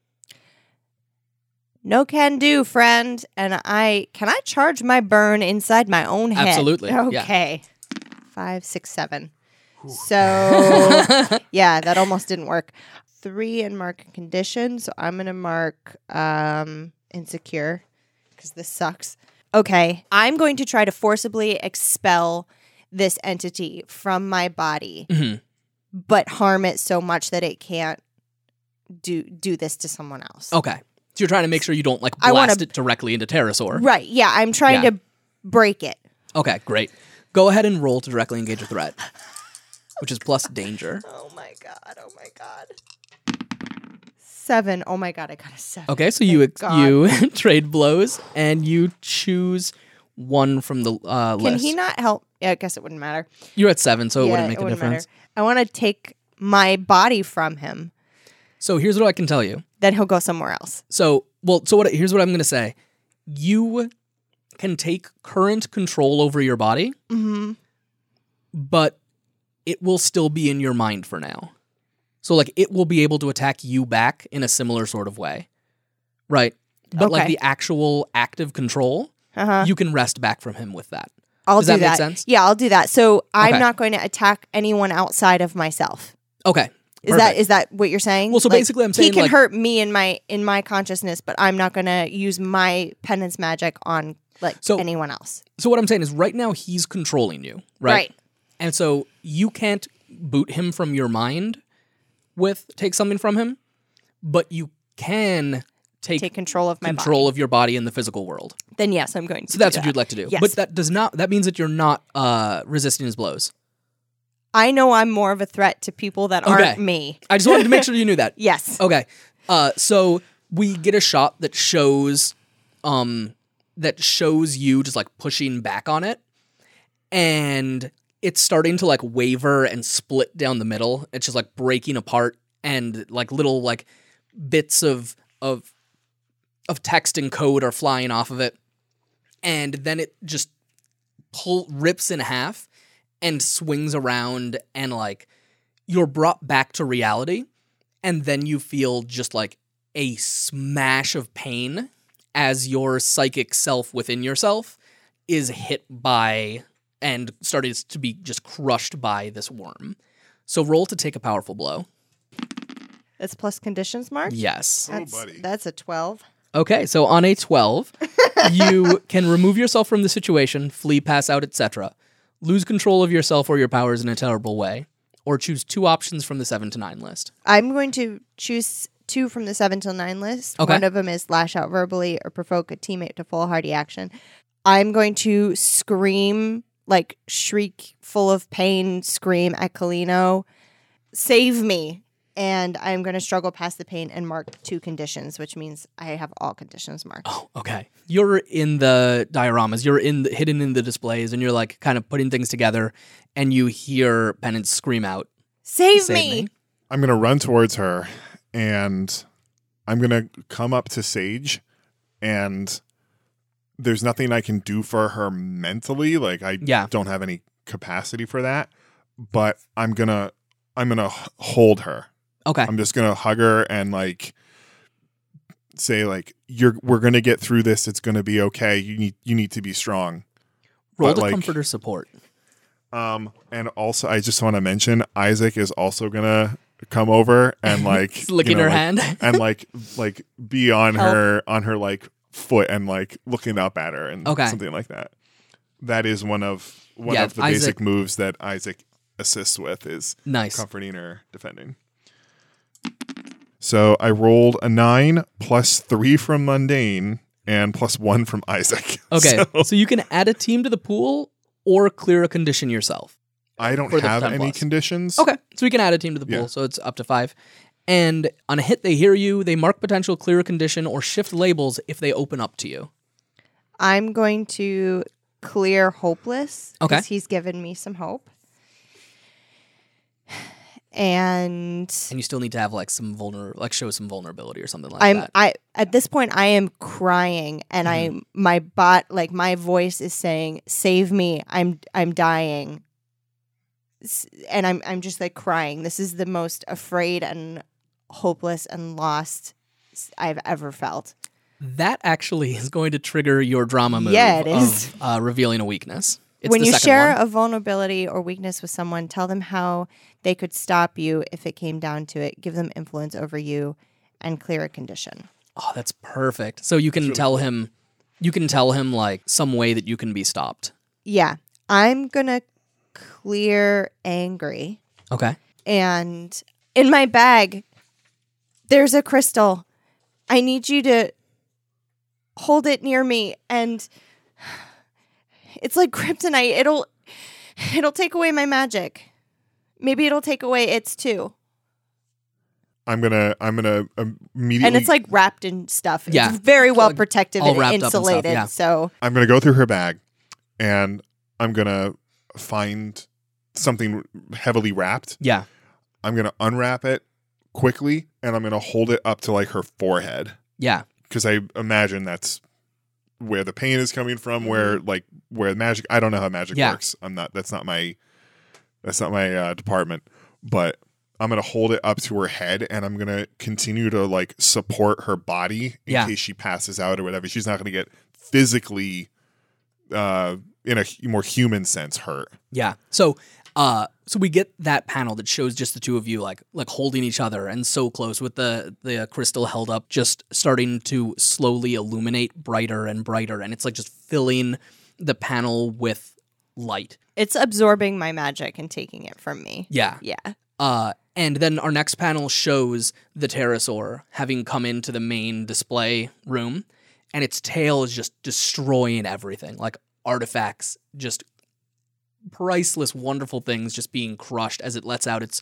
No can do, friend. And I can I charge my burn inside my own head? Absolutely, yeah. Okay. Five, six, seven. So yeah, that almost didn't work. Three and mark condition. So I'm gonna mark um insecure because this sucks. Okay. I'm going to try to forcibly expel this entity from my body, Mhm. but harm it so much that it can't do do this to someone else. Okay. So you're trying to make sure you don't like I blast wanna- it directly into Pterosaur. Right. Yeah, I'm trying Yeah. to break it. Okay, great. Go ahead and roll to directly engage a threat, which is plus danger. Oh my god. Oh my god. Seven. Oh my god, I got a seven. Okay, so you Thank God. you trade blows and you choose one from the uh, Can list. he not help? Yeah, I guess it wouldn't matter. You're at seven, so it Yeah, wouldn't make a wouldn't difference. matter. I want to take my body from him. So here's what I can tell you. Then he'll go somewhere else. So, well, so what? Here's what I'm going to say. You can take current control over your body, Mm-hmm. but it will still be in your mind for now. So, like, it will be able to attack you back in a similar sort of way, right? But like Okay. the actual active control, Uh-huh. you can rest back from him with that. I'll Does do that that. make sense? Yeah, I'll do that. So I'm Okay. not going to attack anyone outside of myself. Okay. Is perfect. that is that what you're saying? Well, so Like, basically I'm he saying, can like- hurt me in my in my consciousness, but I'm not going to use my penance magic on like So- anyone else. So what I'm saying is right now he's controlling you, right? Right. And so you can't boot him from your mind with take something from him, but you can take, Take control of my control body. of your body in the physical world. Then yes, I'm going to. So that's do what that. you'd like to do. Yes. But that does not that means that you're not uh, resisting his blows. I know I'm more of a threat to people that Okay. aren't me. I just wanted to make sure you knew that. Yes. Okay. Uh, so we get a shot that shows um that shows you just like pushing back on it. And it's starting to like waver and split down the middle. It's just like breaking apart and like little like bits of of of text and code are flying off of it. And then it just pull rips in half and swings around and like you're brought back to reality. And then you feel just like a smash of pain as your psychic self within yourself is hit by and started to be just crushed by this worm. So roll to take a powerful blow. That's plus conditions mark. Yes. Oh, That's, buddy. that's a twelve. Okay, so on a twelve, you can remove yourself from the situation, flee, pass out, et cetera, lose control of yourself or your powers in a terrible way, or choose two options from the seven to nine list. I'm going to choose two from the seven till nine list. Okay. One of them is lash out verbally or provoke a teammate to foolhardy action. I'm going to scream, like shriek full of pain, scream at Kalino, save me. And I'm going to struggle past the pain and mark two conditions, which means I have all conditions marked. Oh, okay. You're in the dioramas. You're in the, hidden in the displays, and you're like kind of putting things together, and you hear Penance scream out, Save, "Save me. me!" I'm gonna run towards her and I'm gonna come up to Sage, and there's nothing I can do for her mentally. Like I Yeah. don't have any capacity for that. But I'm gonna I'm gonna h- hold her. Okay. I'm just gonna hug her and like say like you're we're gonna get through this. It's gonna be okay. You need you need to be strong. Roll but, to like, comfort or support. Um, and also I just want to mention Isaac is also gonna come over and like He's licking you know, her like, hand. and like like be on Help. her on her like foot and like looking up at her and Okay. something like that. That is one of one Yeah, of the Isaac- basic moves that Isaac assists with is Nice. comforting or defending. So I rolled a nine plus three from mundane and plus one from Isaac. Okay. So So you can add a team to the pool or clear a condition yourself. I don't For the have ten any plus. conditions. Okay. So we can add a team to the pool. Yeah. So it's up to five. And on a hit, they hear you. They mark potential, clear a condition, or shift labels if they open up to you. I'm going to clear hopeless. Okay. Because he's given me some hope. And And you still need to have like some vulner, like show some vulnerability or something like I'm that. I at this point I am crying and Mm-hmm. I my bot like my voice is saying save me, I'm I'm dying. S- And I'm I'm just like crying. This is the most afraid and hopeless and lost s- I've ever felt. That actually is going to trigger your drama move Yeah, it is. of uh, revealing a weakness. It's when the you second share one. a vulnerability or weakness with someone, tell them how they could stop you if it came down to it. Give them influence over you and clear a condition. Oh, that's perfect. So you can tell him, you can tell him like some way that you can be stopped. Yeah. I'm going to clear angry. Okay. And in my bag, there's a crystal. I need you to hold it near me, and it's like kryptonite. It'll it'll take away my magic. Maybe it'll take away its too. I'm gonna I'm gonna immediately And it's like wrapped in stuff. Yeah. It's very well Like, protected all and wrapped up and stuff, insulated. yeah. So I'm gonna go through her bag and I'm gonna find something heavily wrapped. Yeah. I'm gonna unwrap it quickly and I'm gonna hold it up to like her forehead Yeah. because I imagine that's where the pain is coming from. Where like where magic. I don't know how magic Yeah. works. I'm not. That's not my. That's not my uh, department. But I'm gonna hold it up to her head and I'm gonna continue to like support her body in Yeah. case she passes out or whatever. She's not gonna get physically, uh, in a hu- more human sense, hurt. Yeah. So, uh, so we get that panel that shows just the two of you, like, like holding each other and so close with the the crystal held up, just starting to slowly illuminate brighter and brighter, and it's like just filling the panel with light. it's absorbing my magic and taking it from me. Yeah. Yeah. Uh, and then our next panel shows the pterosaur having come into the main display room, and its tail is just destroying everything, like artifacts, just priceless, wonderful things just being crushed as it lets out its.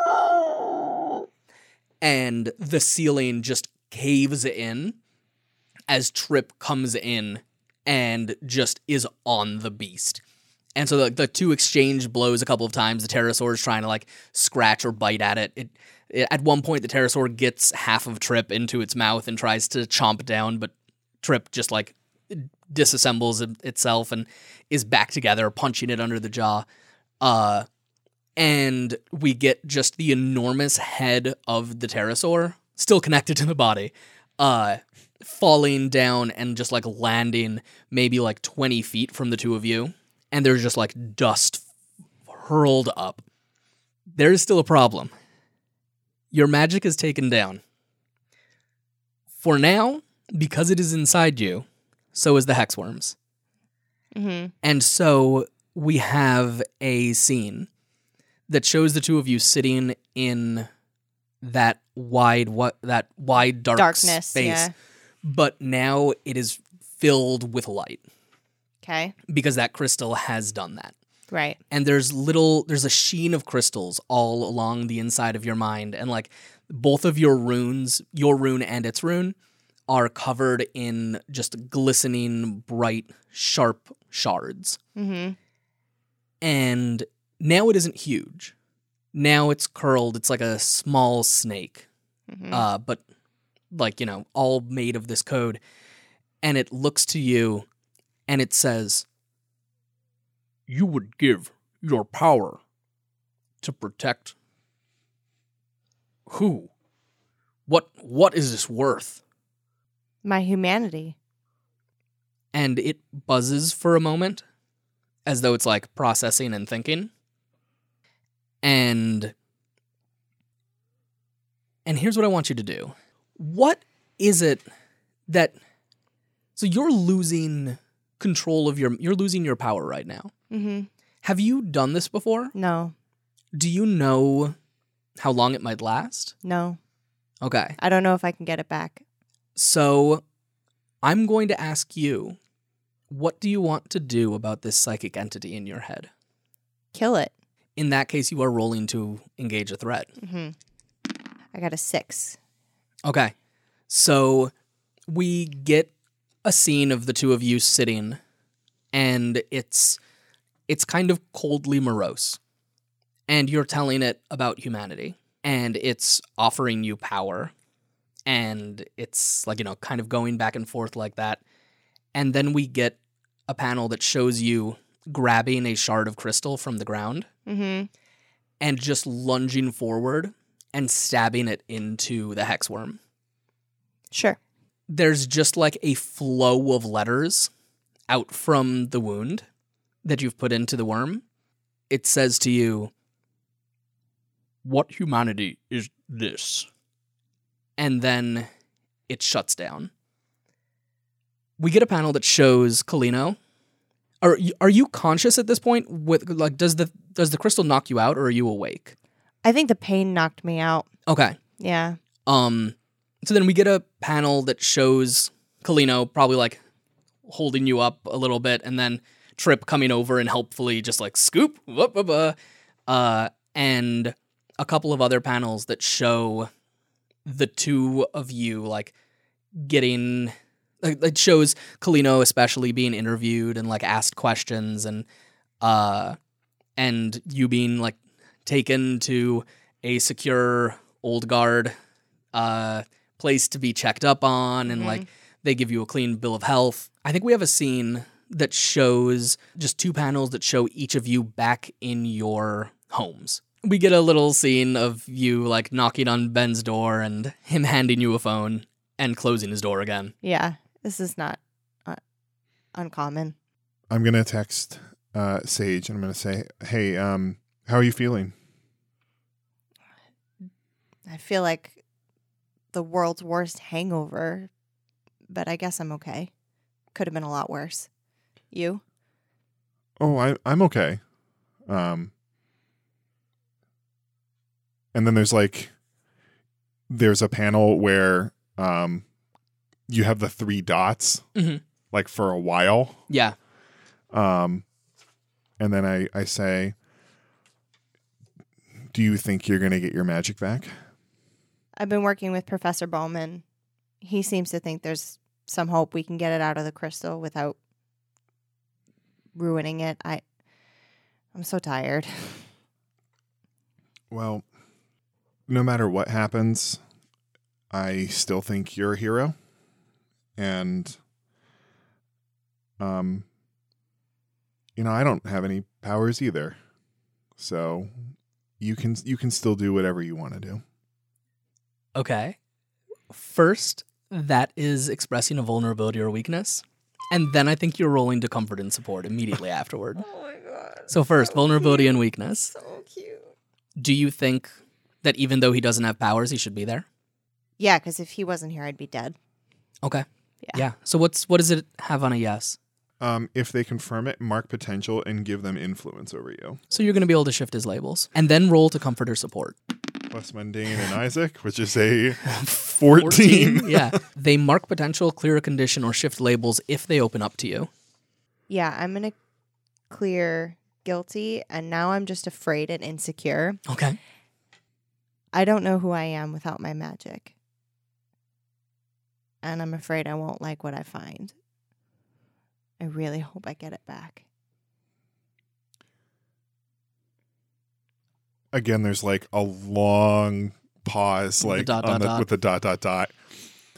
And the ceiling just caves in as Trip comes in and just is on the beast. And so the, the two exchange blows a couple of times. The pterosaur is trying to like scratch or bite at it. It, it. At one point, the pterosaur gets half of Trip into its mouth and tries to chomp down, but Trip just like disassembles it- itself and is back together, punching it under the jaw. Uh, and we get just the enormous head of the pterosaur, still connected to the body, uh, falling down and just like landing maybe like twenty feet from the two of you. And there's just like dust hurled up. There is still a problem. Your magic is taken down. For now, because it is inside you, so is the hexworms. Mm-hmm. And so we have a scene that shows the two of you sitting in that wide what that wide dark Darkness, space. yeah. But now it is filled with light Okay. because that crystal has done that. Right. And there's little there's a sheen of crystals all along the inside of your mind, and like both of your runes, your rune and its rune, are covered in just glistening bright sharp shards. Mm-hmm. And now it isn't huge. Now it's curled. It's like a small snake, Mm-hmm. uh, but like, you know, all made of this code. And it looks to you and it says, "You would give your power to protect who? What what is this worth?" My humanity. And it buzzes for a moment, as though it's like processing and thinking. And and here's what I want you to do. What is it that so you're losing control of your you're losing your power right now. Mm-hmm. Have you done this before? No. Do you know how long it might last? No. Okay. I don't know if I can get it back. So I'm going to ask you, what do you want to do about this psychic entity in your head? Kill it. In that case, you are rolling to engage a threat. Mm-hmm. I got a six. Okay. So we get a scene of the two of you sitting, and it's it's kind of coldly morose. And you're telling it about humanity, and it's offering you power. And it's like, you know, kind of going back and forth like that. And then we get a panel that shows you grabbing a shard of crystal from the ground Mm-hmm. and just lunging forward and stabbing it into the hexworm. Sure. There's just like a flow of letters out from the wound that you've put into the worm. It says to you, "What humanity is this?" And then it shuts down. We get a panel that shows Kalino. Are you, are you conscious at this point? With like, does the does the crystal knock you out, or are you awake? I think the pain knocked me out. Okay. Yeah. Um. So then we get a panel that shows Kalino probably like holding you up a little bit, and then Trip coming over and helpfully just like scoop, whoop, whoop, uh, uh, and a couple of other panels that show the two of you like getting. Like, it shows Kalino especially being interviewed and like asked questions, and uh, and you being like taken to a secure old guard uh place to be checked up on, and Mhm. like they give you a clean bill of health. I think we have a scene that shows just two panels that show each of you back in your homes. We get a little scene of you like knocking on Ben's door and him handing you a phone and closing his door again. Yeah. This is not uh, uncommon. I'm gonna text uh, Sage and I'm gonna say, "Hey, um, how are you feeling?" I feel like the world's worst hangover, but I guess I'm okay. Could have been a lot worse. You? Oh, I I'm okay. Um, and then there's like, there's a panel where um, you have the three dots, Mhm. like for a while. Yeah. Um, and then I I say, "Do you think you're gonna get your magic back?" I've been working with Professor Bowman. He seems to think there's some hope we can get it out of the crystal without ruining it. I, I'm so tired. Well, no matter what happens, I still think you're a hero. And, um, you know, I don't have any powers either. So you can you can still do whatever you want to do. Okay. First, that is expressing a vulnerability or weakness. And then I think you're rolling to comfort and support immediately afterward. Oh my god. So first, vulnerability and weakness. So cute. Do you think that even though he doesn't have powers, he should be there? Yeah, because if he wasn't here, I'd be dead. Okay. Yeah. Yeah. So what's what does it have on a yes? Um, if they confirm it, mark potential and give them influence over you. So you're going to be able to shift his labels. And then roll to comfort or support. Plus mundane and Isaac, which is a fourteen. Yeah. They mark potential, clear a condition, or shift labels if they open up to you. Yeah, I'm going to clear guilty, and now I'm just afraid and insecure. Okay. I don't know who I am without my magic. And I'm afraid I won't like what I find. I really hope I get it back. Again, there's like a long pause, With the like dot, on dot, the, dot. with the dot dot dot.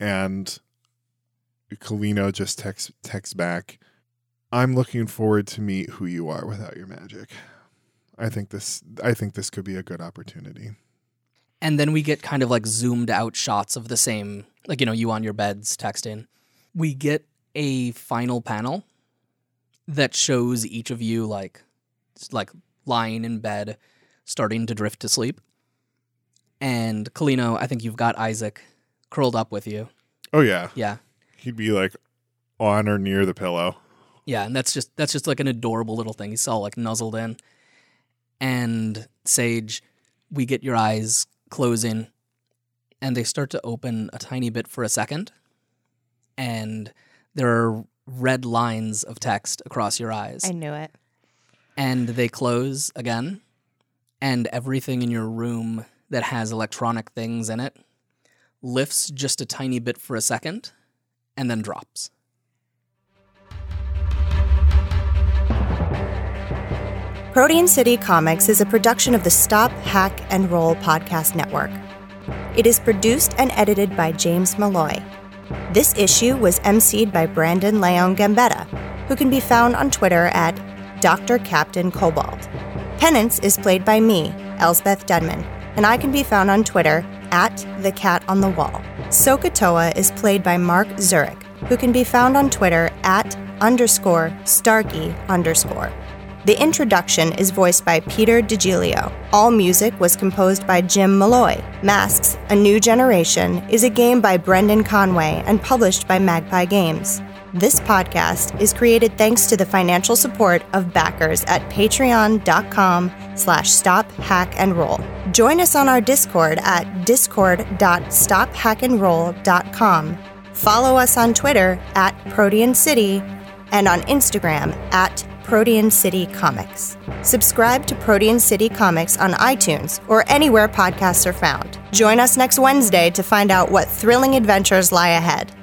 and Kalino just texts texts back, I'm looking forward to meet who you are without your magic. I think this I think this could be a good opportunity. And then we get kind of like zoomed out shots of the same, like, you know, you on your beds texting. We get a final panel that shows each of you like like lying in bed, starting to drift to sleep. And Kalino, I think you've got Isaac curled up with you. Oh yeah. Yeah. He'd be like on or near the pillow. Yeah, and that's just that's just like an adorable little thing. He's all like nuzzled in. And Sage, we get your eyes closing, and they start to open a tiny bit for a second. And there are red lines of text across your eyes. I knew it. And they close again, and everything in your room that has electronic things in it lifts just a tiny bit for a second, and then drops. Protean City Comics is a production of the Stop, Hack, and Roll podcast network. It is produced and edited by James Malloy. This issue was emceed by Brandon Leon Gambetta, who can be found on Twitter at Doctor Captain Cobalt. Penance is played by me, Elsbeth Denman, and I can be found on Twitter at The Cat on the Wall. Sokotoa is played by Mark Zurich, who can be found on Twitter at underscore Starkey underscore. The introduction is voiced by Peter DiGilio. All music was composed by Jim Malloy. Masks, A New Generation is a game by Brendan Conway and published by Magpie Games. This podcast is created thanks to the financial support of backers at patreon.com slash stop hack and roll. Join us on our Discord at discord dot stop hack and roll dot com. Follow us on Twitter at Protean City and on Instagram at Protean City Comics. Subscribe to Protean City Comics on iTunes or anywhere podcasts are found. Join us next Wednesday to find out what thrilling adventures lie ahead.